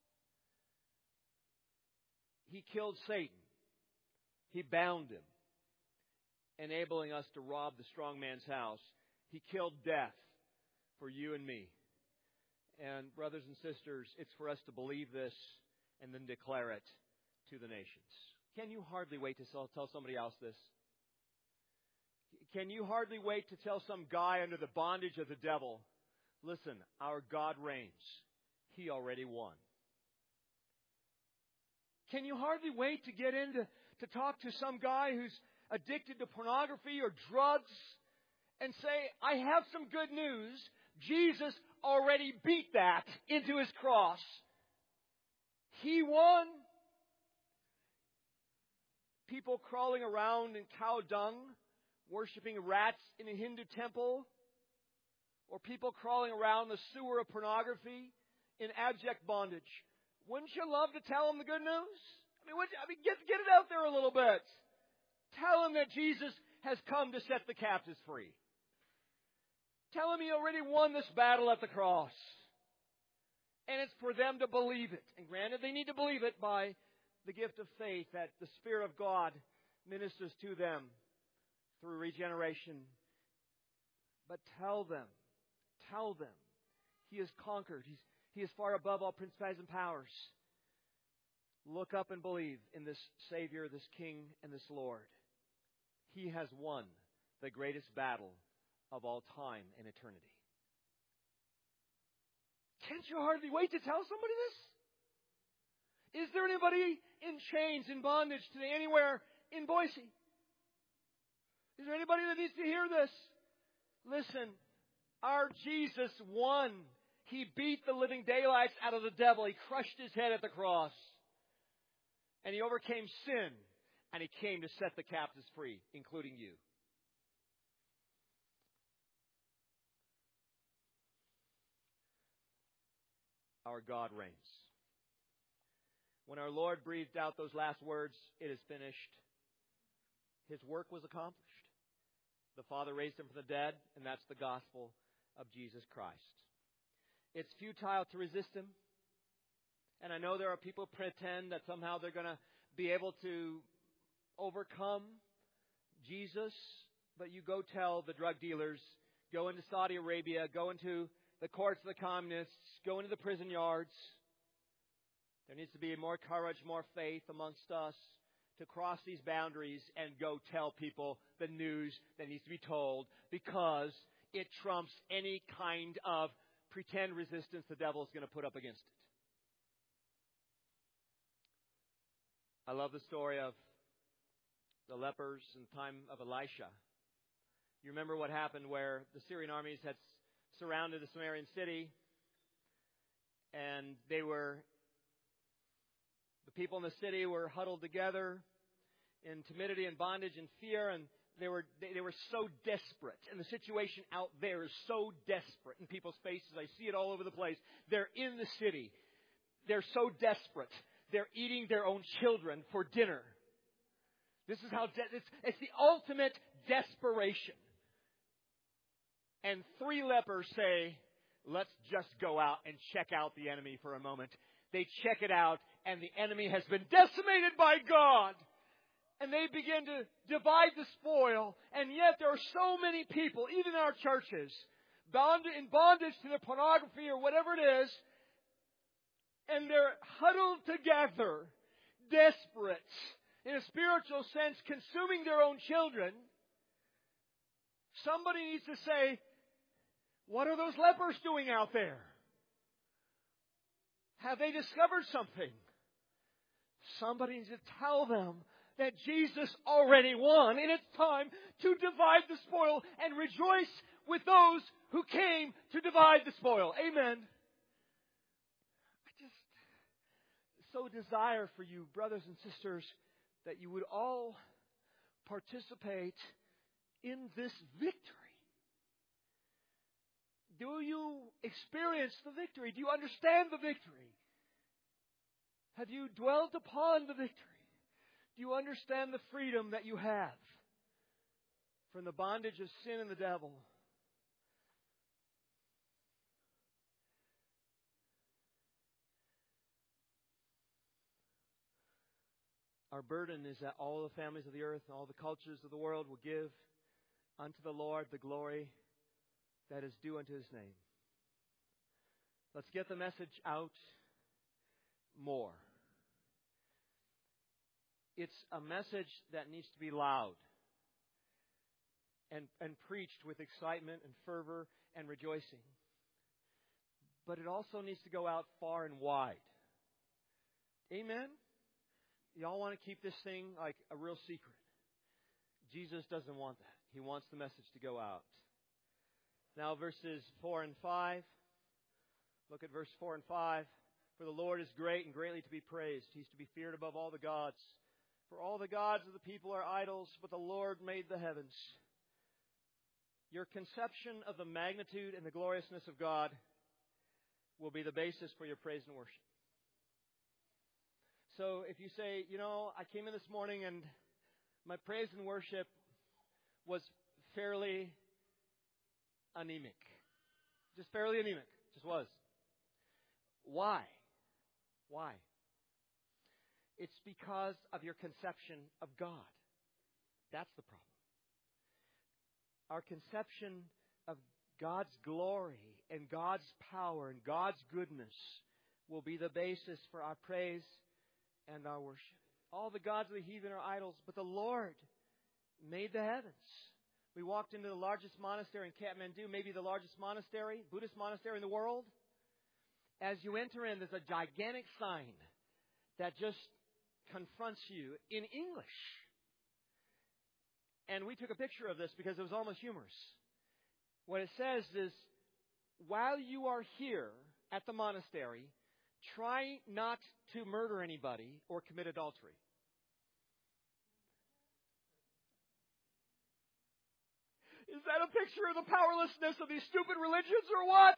He killed Satan. He bound him, enabling us to rob the strong man's house. He killed death for you and me. And brothers and sisters, it's for us to believe this and then declare it to the nations. Can you hardly wait to tell somebody else this? Can you hardly wait to tell some guy under the bondage of the devil, listen, our God reigns. He already won. Can you hardly wait to get into to talk to some guy who's addicted to pornography or drugs and say, I have some good news. Jesus already beat that into his cross. He won. People crawling around in cow dung, worshiping rats in a Hindu temple, or people crawling around the sewer of pornography in abject bondage. Wouldn't you love to tell them the good news? Get it out there a little bit. Tell them that Jesus has come to set the captives free. Tell them He already won this battle at the cross. And it's for them to believe it. And granted, they need to believe it by the gift of faith that the Spirit of God ministers to them through regeneration. But tell them, He has conquered. He is far above all principalities and powers. Look up and believe in this Savior, this King, and this Lord. He has won the greatest battle of all time and eternity. Can't you hardly wait to tell somebody this? Is there anybody in chains, in bondage today, anywhere in Boise? Is there anybody that needs to hear this? Listen, our Jesus won. He beat the living daylights out of the devil. He crushed his head at the cross. And He overcame sin. And He came to set the captives free, including you. Our God reigns. When our Lord breathed out those last words, "It is finished," His work was accomplished. The Father raised Him from the dead, and that's the gospel of Jesus Christ. It's futile to resist Him. And I know there are people who pretend that somehow they're going to be able to overcome Jesus. But you go tell the drug dealers, go into Saudi Arabia, go into the courts of the communists, go into the prison yards. There needs to be more courage, more faith amongst us to cross these boundaries and go tell people the news that needs to be told, because it trumps any kind of pretend resistance the devil is going to put up against it. I love the story of the lepers in the time of Elisha. You remember what happened where the Syrian armies had surrounded the Samaritan city, and the people in the city were huddled together in timidity and bondage and fear, and they were so desperate. And the situation out there is so desperate in people's faces. I see it all over the place. They're in the city. They're so desperate. They're eating their own children for dinner. This is how it's the ultimate desperation. And 3 lepers say, "Let's just go out and check out the enemy for a moment." They check it out, and the enemy has been decimated by God. And they begin to divide the spoil. And yet there are so many people, even in our churches, in bondage to their pornography or whatever it is. And they're huddled together, desperate, in a spiritual sense, consuming their own children. Somebody needs to say, what are those lepers doing out there? Have they discovered something? Somebody needs to tell them that Jesus already won, and it's time to divide the spoil and rejoice with those who came to divide the spoil. Amen. I just so desire for you, brothers and sisters, that you would all participate in this victory. Do you experience the victory? Do you understand the victory? Have you dwelt upon the victory? Do you understand the freedom that you have from the bondage of sin and the devil? Our burden is that all the families of the earth and all the cultures of the world will give unto the Lord the glory that is due unto His name. Let's get the message out more. It's a message that needs to be loud and preached with excitement and fervor and rejoicing. But it also needs to go out far and wide. Amen? Y'all want to keep this thing like a real secret. Jesus doesn't want that. He wants the message to go out. Now verses 4 and 5. Look at verse 4 and 5. For the Lord is great and greatly to be praised. He's to be feared above all the gods. For all the gods of the people are idols, but the Lord made the heavens. Your conception of the magnitude and the gloriousness of God will be the basis for your praise and worship. So if you say, I came in this morning and my praise and worship was fairly anemic. Just fairly anemic. Just was. Why? Why? It's because of your conception of God. That's the problem. Our conception of God's glory and God's power and God's goodness will be the basis for our praise and our worship. All the gods of the heathen are idols, but the Lord made the heavens. We walked into the largest monastery in Kathmandu, maybe the largest monastery, Buddhist monastery in the world. As you enter in, there's a gigantic sign that just confronts you in English. And we took a picture of this because it was almost humorous. What it says is, while you are here at the monastery, try not to murder anybody or commit adultery. Is that a picture of the powerlessness of these stupid religions or what?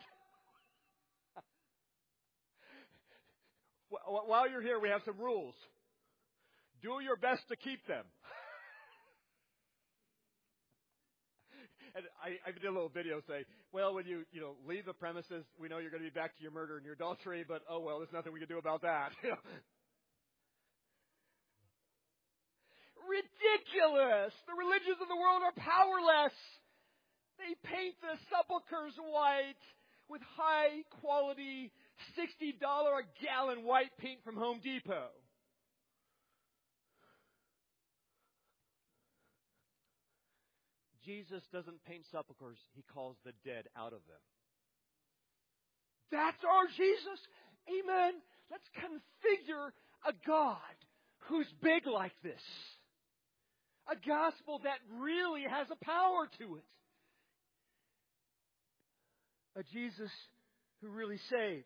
While you're here, we have some rules. Do your best to keep them. And I did a little video say, well, when you leave the premises, we know you're going to be back to your murder and your adultery, but oh well, there's nothing we can do about that. Ridiculous! The religions of the world are powerless. They paint the sepulchres white with high quality $60 a gallon white paint from Home Depot. Jesus doesn't paint sepulchres. He calls the dead out of them. That's our Jesus. Amen. Let's configure a God who's big like this. A gospel that really has a power to it. A Jesus who really saves.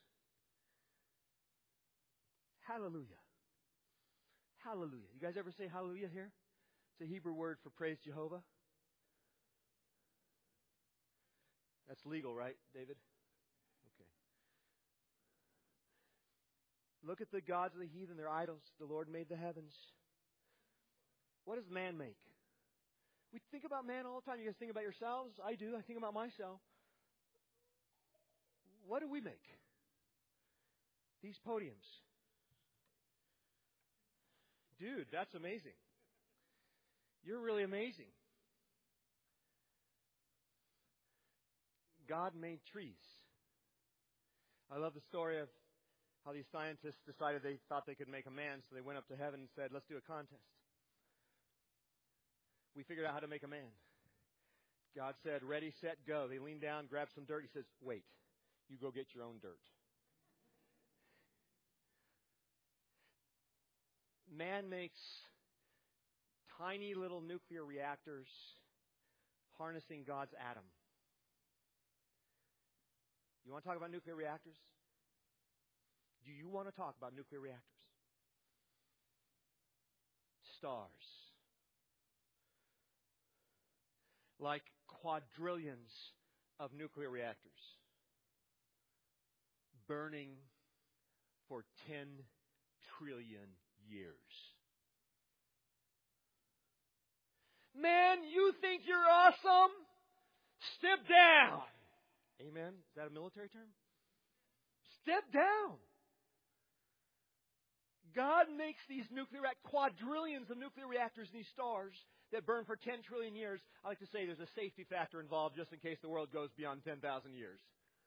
Hallelujah. Hallelujah. You guys ever say hallelujah here? It's a Hebrew word for praise Jehovah. That's legal, right, David? Okay. Look at the gods of the heathen, their idols. The Lord made the heavens. What does man make? We think about man all the time. You guys think about yourselves? I do. I think about myself. What do we make? These podiums. Dude, that's amazing. You're really amazing. God made trees. I love the story of how these scientists decided they thought they could make a man, so they went up to heaven and said, let's do a contest. We figured out how to make a man. God said, ready, set, go. They leaned down, grabbed some dirt. He says, wait, you go get your own dirt. Man makes tiny little nuclear reactors harnessing God's atom. You want to talk about nuclear reactors? Do you want to talk about nuclear reactors? Stars. Like quadrillions of nuclear reactors burning for 10 trillion years. Man, you think you're awesome? Step down. Amen? Is that a military term? Step down. God makes these quadrillions of nuclear reactors in these stars that burn for 10 trillion years. I like to say there's a safety factor involved just in case the world goes beyond 10,000 years.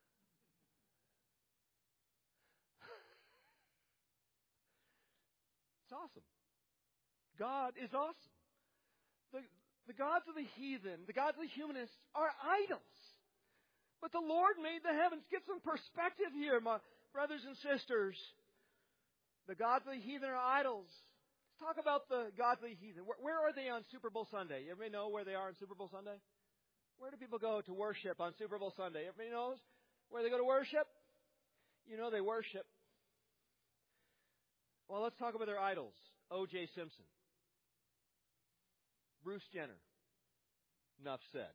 It's awesome. God is awesome. The gods of the heathen, the gods of the humanists are idols. But the Lord made the heavens. Get some perspective here, my brothers and sisters. The gods of the heathen are idols. Let's talk about the gods of the heathen. Where are they on Super Bowl Sunday? Everybody know where they are on Super Bowl Sunday? Where do people go to worship on Super Bowl Sunday? Everybody knows where they go to worship? You know they worship. Well, let's talk about their idols. O.J. Simpson. Bruce Jenner. Enough said.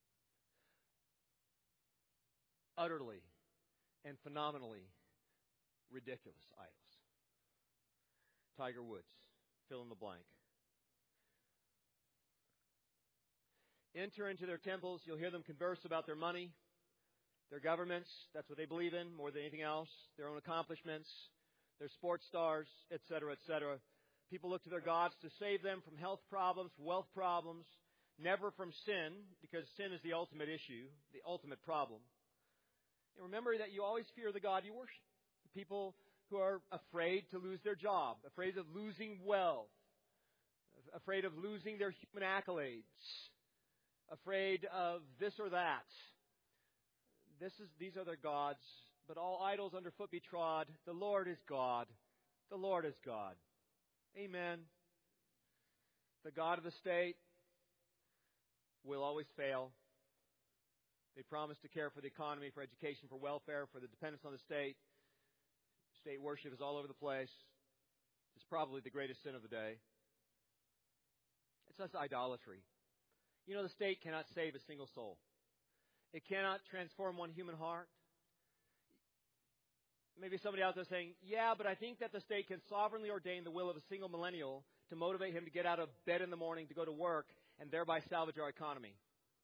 Utterly and phenomenally ridiculous idols. Tiger Woods, fill in the blank. Enter into their temples. You'll hear them converse about their money, their governments. That's what they believe in more than anything else. Their own accomplishments, their sports stars, etc., etc. People look to their gods to save them from health problems, wealth problems, never from sin, because sin is the ultimate issue, the ultimate problem. And remember that you always fear the God you worship. The people who are afraid to lose their job, afraid of losing wealth, afraid of losing their human accolades, afraid of this or that. These are their gods, but all idols underfoot be trod. The Lord is God. The Lord is God. Amen. The God of the state will always fail. They promise to care for the economy, for education, for welfare, for the dependence on the state. State worship is all over the place. It's probably the greatest sin of the day. It's just idolatry. You know, the state cannot save a single soul. It cannot transform one human heart. Maybe somebody out there saying, yeah, but I think that the state can sovereignly ordain the will of a single millennial to motivate him to get out of bed in the morning to go to work and thereby salvage our economy.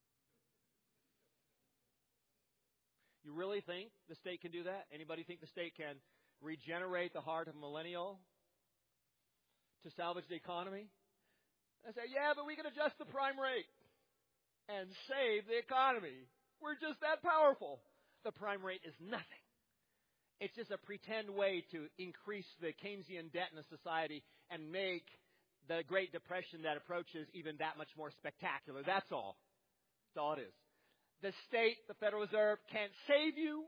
You really think the state can do that? Anybody think the state can regenerate the heart of a millennial to salvage the economy? I say, yeah, but we can adjust the prime rate and save the economy. We're just that powerful. The prime rate is nothing. It's just a pretend way to increase the Keynesian debt in a society and make the Great Depression that approaches even that much more spectacular. That's all. That's all it is. The state, the Federal Reserve, can't save you.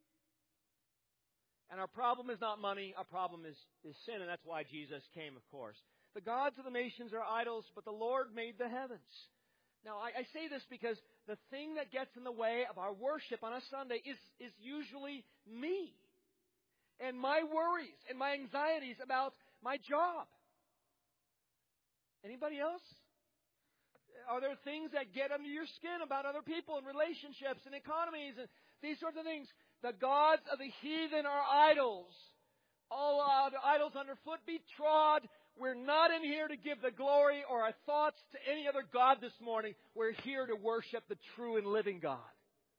And our problem is not money. Our problem is sin, and that's why Jesus came, of course. The gods of the nations are idols, but the Lord made the heavens. Now, I say this because the thing that gets in the way of our worship on a Sunday is usually me and my worries and my anxieties about my job. Anybody else? Are there things that get under your skin about other people and relationships and economies and these sorts of things? The gods of the heathen are idols. All idols underfoot be trod. We're not in here to give the glory or our thoughts to any other god this morning. We're here to worship the true and living God.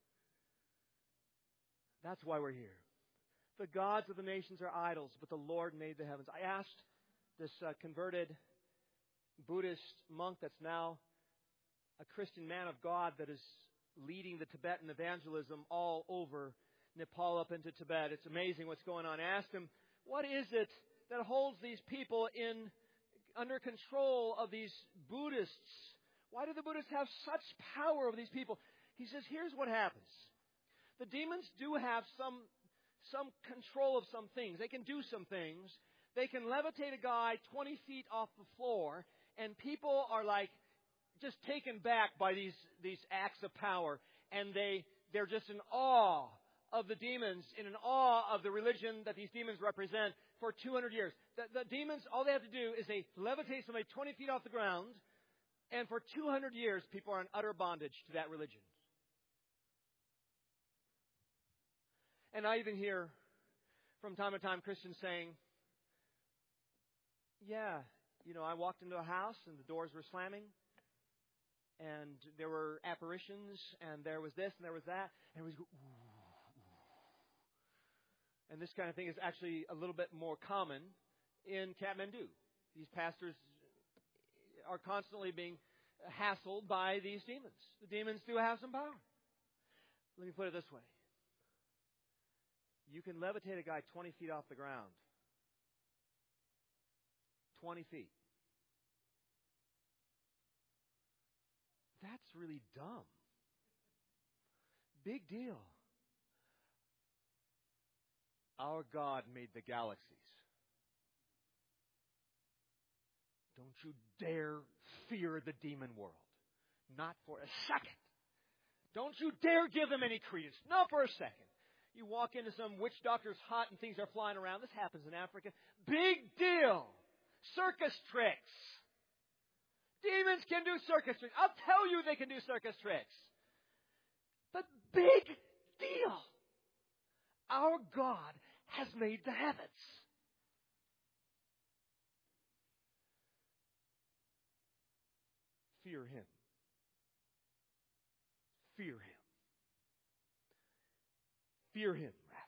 That's why we're here. The gods of the nations are idols, but the Lord made the heavens. I asked this converted Buddhist monk that's now a Christian man of God that is leading the Tibetan evangelism all over Nepal up into Tibet. It's amazing what's going on. I asked him, what is it that holds these people under control of these Buddhists? Why do the Buddhists have such power over these people? He says, here's what happens. The demons do have some control of some things. They can do some things. They can levitate a guy 20 feet off the floor, and people are like just taken back by these acts of power, and they're just in awe of the demons, in awe of the religion that these demons represent for 200 years. The demons, all they have to do is they levitate somebody 20 feet off the ground, and for 200 years, people are in utter bondage to that religion. And I even hear from time to time Christians saying, yeah, I walked into a house and the doors were slamming, and there were apparitions, and there was this, and there was that, and we go, ooh. And this kind of thing is actually a little bit more common in Kathmandu. These pastors are constantly being hassled by these demons. The demons do have some power. Let me put it this way. You can levitate a guy 20 feet off the ground. 20 feet. That's really dumb. Big deal. Our God made the galaxies. Don't you dare fear the demon world. Not for a second. Don't you dare give them any credence. Not for a second. You walk into some witch doctor's hut and things are flying around. This happens in Africa. Big deal. Circus tricks. Demons can do circus tricks. I'll tell you they can do circus tricks. But big deal. Our God has made the heavens. Fear Him. Fear Him. Fear Him, rather.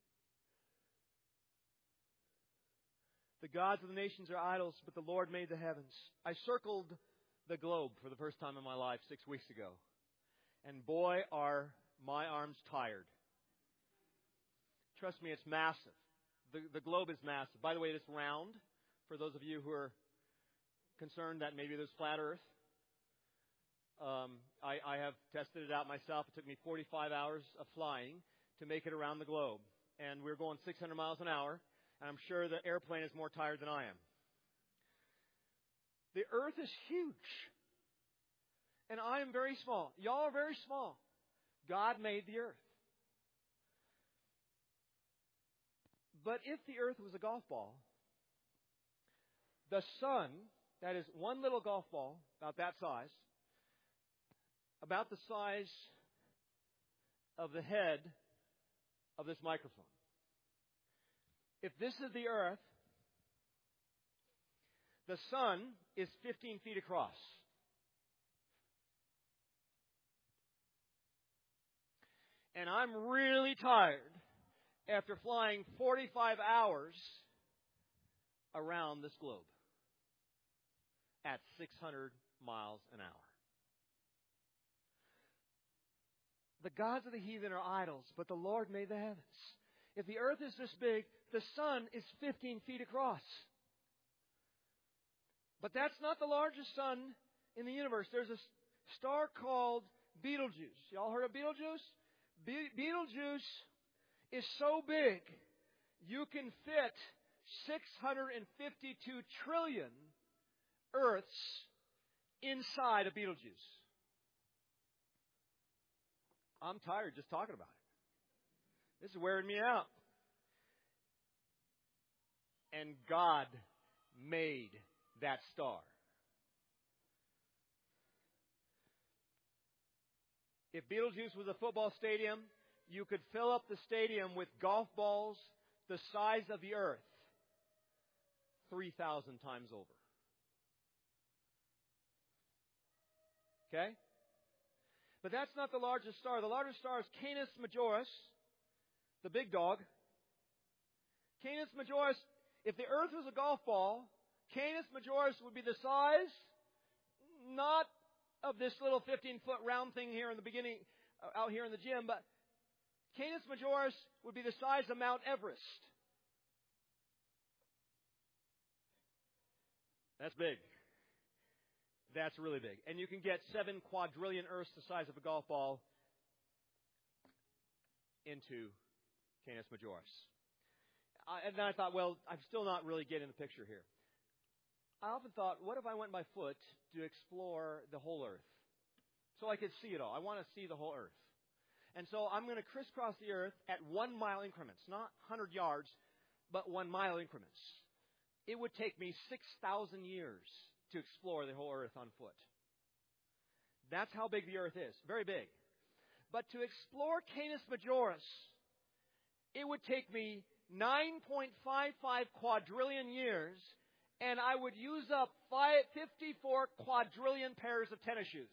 The gods of the nations are idols, but the Lord made the heavens. I circled the globe for the first time in my life 6 weeks ago. And boy, are my arms tired. Trust me, it's massive. The globe is massive. By the way, it's round, for those of you who are concerned that maybe there's flat earth. I have tested it out myself. It took me 45 hours of flying to make it around the globe. And we're going 600 miles an hour. And I'm sure the airplane is more tired than I am. The earth is huge. And I am very small. Y'all are very small. God made the earth. But if the earth was a golf ball, the sun, that is one little golf ball, about that size, about the size of the head of this microphone. If this is the earth, the sun is 15 feet across. And I'm really tired after flying 45 hours around this globe at 600 miles an hour. The gods of the heathen are idols, but the Lord made the heavens. If the earth is this big, the sun is 15 feet across. But that's not the largest sun in the universe. There's a star called Betelgeuse. Y'all heard of Betelgeuse? Betelgeuse is so big, you can fit 652 trillion Earths inside a Betelgeuse. I'm tired just talking about it. This is wearing me out. And God made that star. If Betelgeuse was a football stadium, you could fill up the stadium with golf balls the size of the earth 3,000 times over. Okay? But that's not the largest star. The largest star is Canis Majoris, the big dog. Canis Majoris, if the earth was a golf ball, Canis Majoris would be the size, not of this little 15-foot round thing here in the beginning, out here in the gym, but Canis Majoris would be the size of Mount Everest. That's big. That's really big. And you can get 7 quadrillion Earths the size of a golf ball into Canis Majoris. And then I thought, well, I'm still not really getting the picture here. I often thought, what if I went by foot to explore the whole Earth? So I could see it all. I want to see the whole Earth. And so I'm going to crisscross the Earth at 1 mile increments, not 100 yards, but 1 mile increments. It would take me 6,000 years to explore the whole Earth on foot. That's how big the Earth is. Very big. But to explore Canis Majoris, it would take me 9.55 quadrillion years, and I would use up 54 quadrillion pairs of tennis shoes.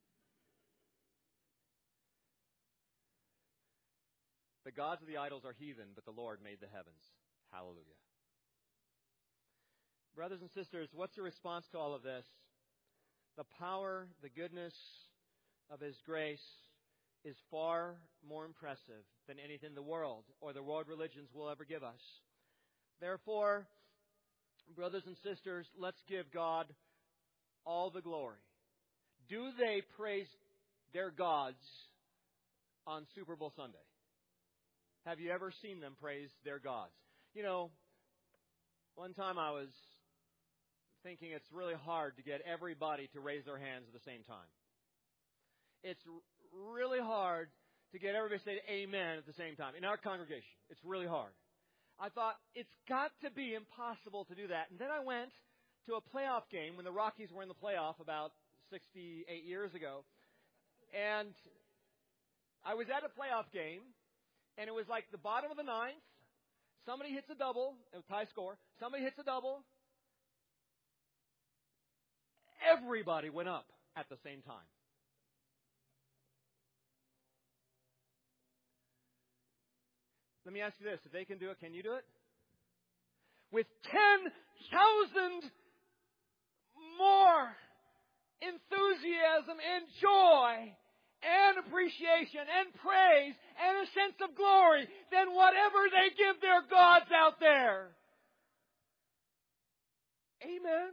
The gods of the idols are heathen, but the Lord made the heavens. Hallelujah. Brothers and sisters, what's the response to all of this? The power, the goodness of His grace is far more impressive than anything the world or the world religions will ever give us. Therefore, brothers and sisters, let's give God all the glory. Do they praise their gods on Super Bowl Sunday? Have you ever seen them praise their gods? You know, one time I was thinking it's really hard to get everybody to raise their hands at the same time. It's really hard to get everybody to say amen at the same time. In our congregation, it's really hard. I thought, it's got to be impossible to do that. And then I went to a playoff game when the Rockies were in the playoff about 68 years ago. And I was at a playoff game, and it was like the bottom of the ninth. Somebody hits a double, a tie score. Somebody hits a double. Everybody went up at the same time. Let me ask you this. If they can do it, can you do it? With 10,000 more enthusiasm and joy and appreciation and praise and a sense of glory than whatever they give their gods out there. Amen.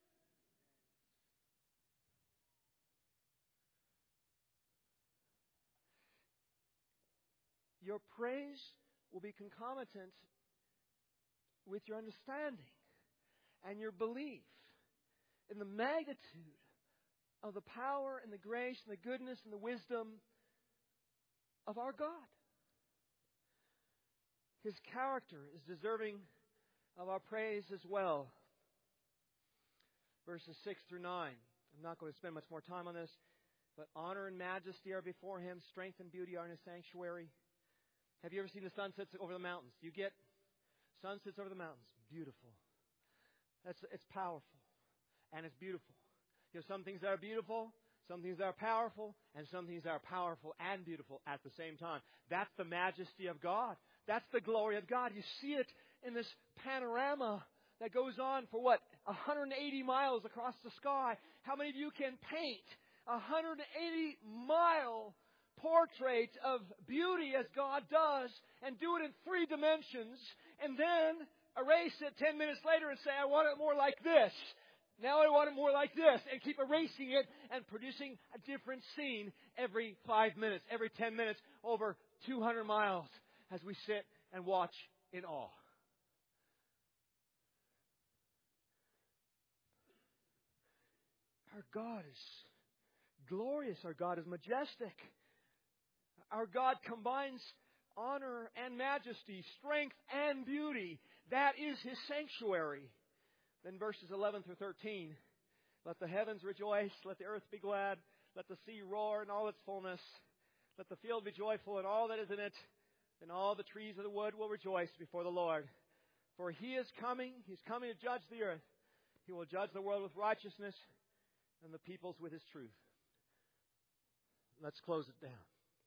Your praise will be concomitant with your understanding and your belief in the magnitude of the power and the grace and the goodness and the wisdom of our God. His character is deserving of our praise as well. Verses 6 through 9. I'm not going to spend much more time on this, but honor and majesty are before Him. Strength and beauty are in His sanctuary. Have you ever seen the sun sets over the mountains? You get sun sets over the mountains. Beautiful. It's powerful. And it's beautiful. You have some things that are beautiful, some things that are powerful, and some things that are powerful and beautiful at the same time. That's the majesty of God. That's the glory of God. You see it in this panorama that goes on for 180 miles across the sky. How many of you can paint 180-mile portrait of beauty as God does and do it in 3 dimensions and then erase it 10 minutes later and say, I want it more like this. Now I want it more like this, and keep erasing it and producing a different scene every 5 minutes, every 10 minutes, over 200 miles as we sit and watch in awe. Our God is glorious. Our God is majestic. Our God combines honor and majesty, strength and beauty. That is His sanctuary. Then verses 11 through 13. Let the heavens rejoice. Let the earth be glad. Let the sea roar in all its fullness. Let the field be joyful and all that is in it. Then all the trees of the wood will rejoice before the Lord. For He is coming. He's coming to judge the earth. He will judge the world with righteousness and the peoples with His truth. Let's close it down.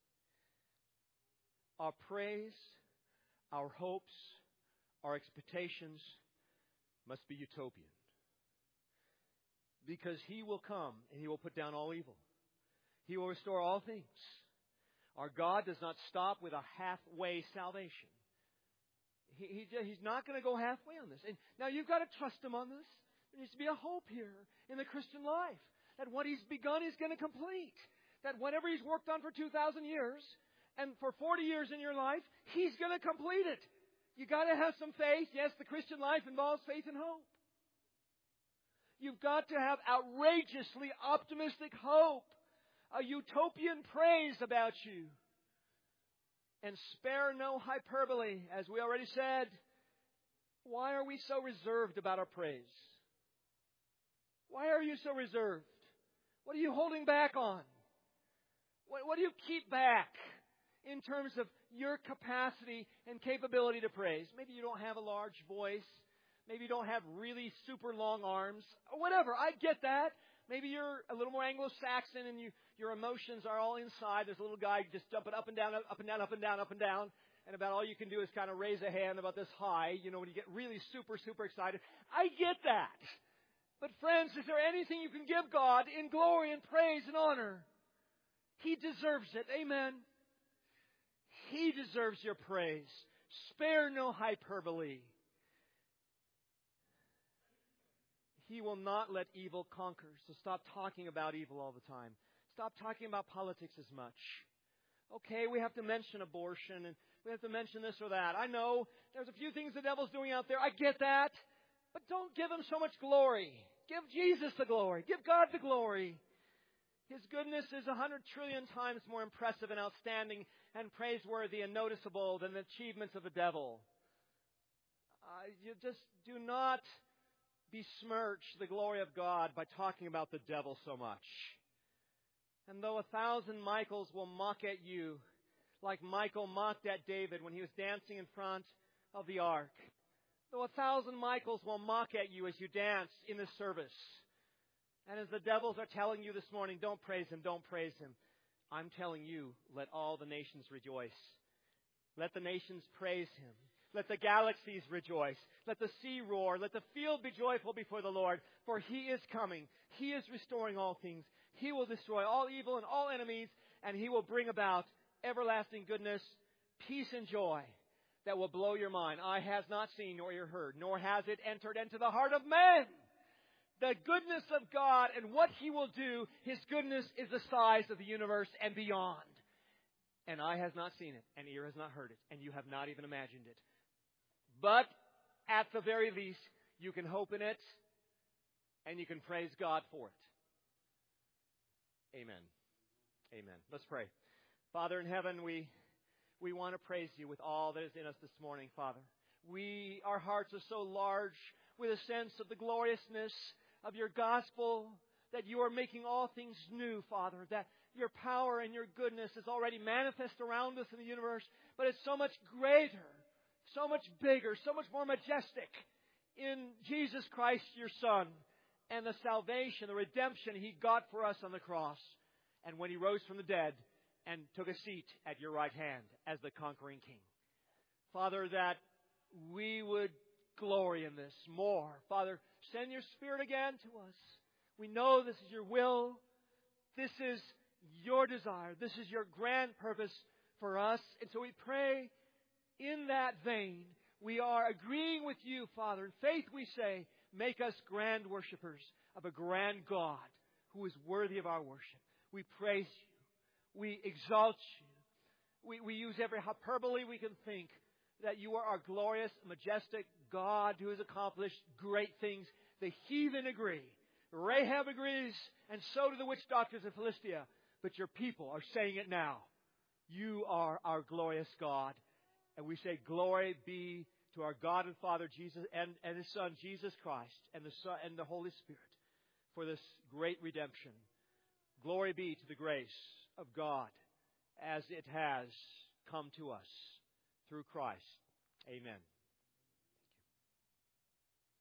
Our praise, our hopes, our expectations must be utopian. Because He will come and He will put down all evil. He will restore all things. Our God does not stop with a halfway salvation. He's not going to go halfway on this. And now you've got to trust Him on this. There needs to be a hope here in the Christian life. That what He's begun He's going to complete. That whatever He's worked on for 2,000 years, and for 40 years in your life, He's going to complete it. You got to have some faith. Yes, the Christian life involves faith and hope. You've got to have outrageously optimistic hope, a utopian praise about you. And spare no hyperbole. As we already said, why are we so reserved about our praise? Why are you so reserved? What are you holding back on? What do you keep back in terms of your capacity and capability to praise? Maybe you don't have a large voice. Maybe you don't have really super long arms. Or whatever. I get that. Maybe you're a little more Anglo-Saxon and your emotions are all inside. There's a little guy just jumping up and down, up and down, up and down, up and down. And about all you can do is kind of raise a hand about this high, when you get really super, super excited. I get that. But friends, is there anything you can give God in glory and praise and honor? He deserves it. Amen. He deserves your praise. Spare no hyperbole. He will not let evil conquer. So stop talking about evil all the time. Stop talking about politics as much. Okay, we have to mention abortion and we have to mention this or that. I know there's a few things the devil's doing out there. I get that. But don't give Him so much glory. Give Jesus the glory. Give God the glory. His goodness is 100 trillion times more impressive and outstanding and praiseworthy and noticeable than the achievements of the devil. You just do not besmirch the glory of God by talking about the devil so much. And though 1,000 Michaels will mock at you, like Michael mocked at David when he was dancing in front of the ark. Though 1,000 Michaels will mock at you as you dance in the service. And as the devils are telling you this morning, don't praise Him, don't praise Him. I'm telling you, let all the nations rejoice. Let the nations praise Him. Let the galaxies rejoice. Let the sea roar. Let the field be joyful before the Lord. For He is coming. He is restoring all things. He will destroy all evil and all enemies. And He will bring about everlasting goodness, peace and joy that will blow your mind. Eye has not seen nor ear heard, nor has it entered into the heart of man. The goodness of God and what He will do, His goodness is the size of the universe and beyond. And eye has not seen it, and ear has not heard it, and you have not even imagined it. But at the very least, you can hope in it, and you can praise God for it. Amen. Amen. Let's pray. Father in heaven, we want to praise You with all that is in us this morning, Father. Our hearts are so large with a sense of the gloriousness of Your gospel, that You are making all things new, Father, that Your power and Your goodness is already manifest around us in the universe, but it's so much greater, so much bigger, so much more majestic in Jesus Christ, Your Son, and the salvation, the redemption He got for us on the cross, and when He rose from the dead and took a seat at Your right hand as the conquering King. Father, that we would glory in this more. Father, send Your Spirit again to us. We know this is Your will. This is Your desire. This is Your grand purpose for us. And so we pray in that vein. We are agreeing with You, Father. In faith we say, make us grand worshipers of a grand God who is worthy of our worship. We praise You. We exalt You. We use every hyperbole we can think that You are our glorious, majestic God who has accomplished great things. The heathen agree. Rahab agrees, and so do the witch doctors of Philistia. But Your people are saying it now. You are our glorious God. And we say, glory be to our God and Father Jesus and His Son, Jesus Christ, and the Son and the Holy Spirit for this great redemption. Glory be to the grace of God as it has come to us through Christ. Amen.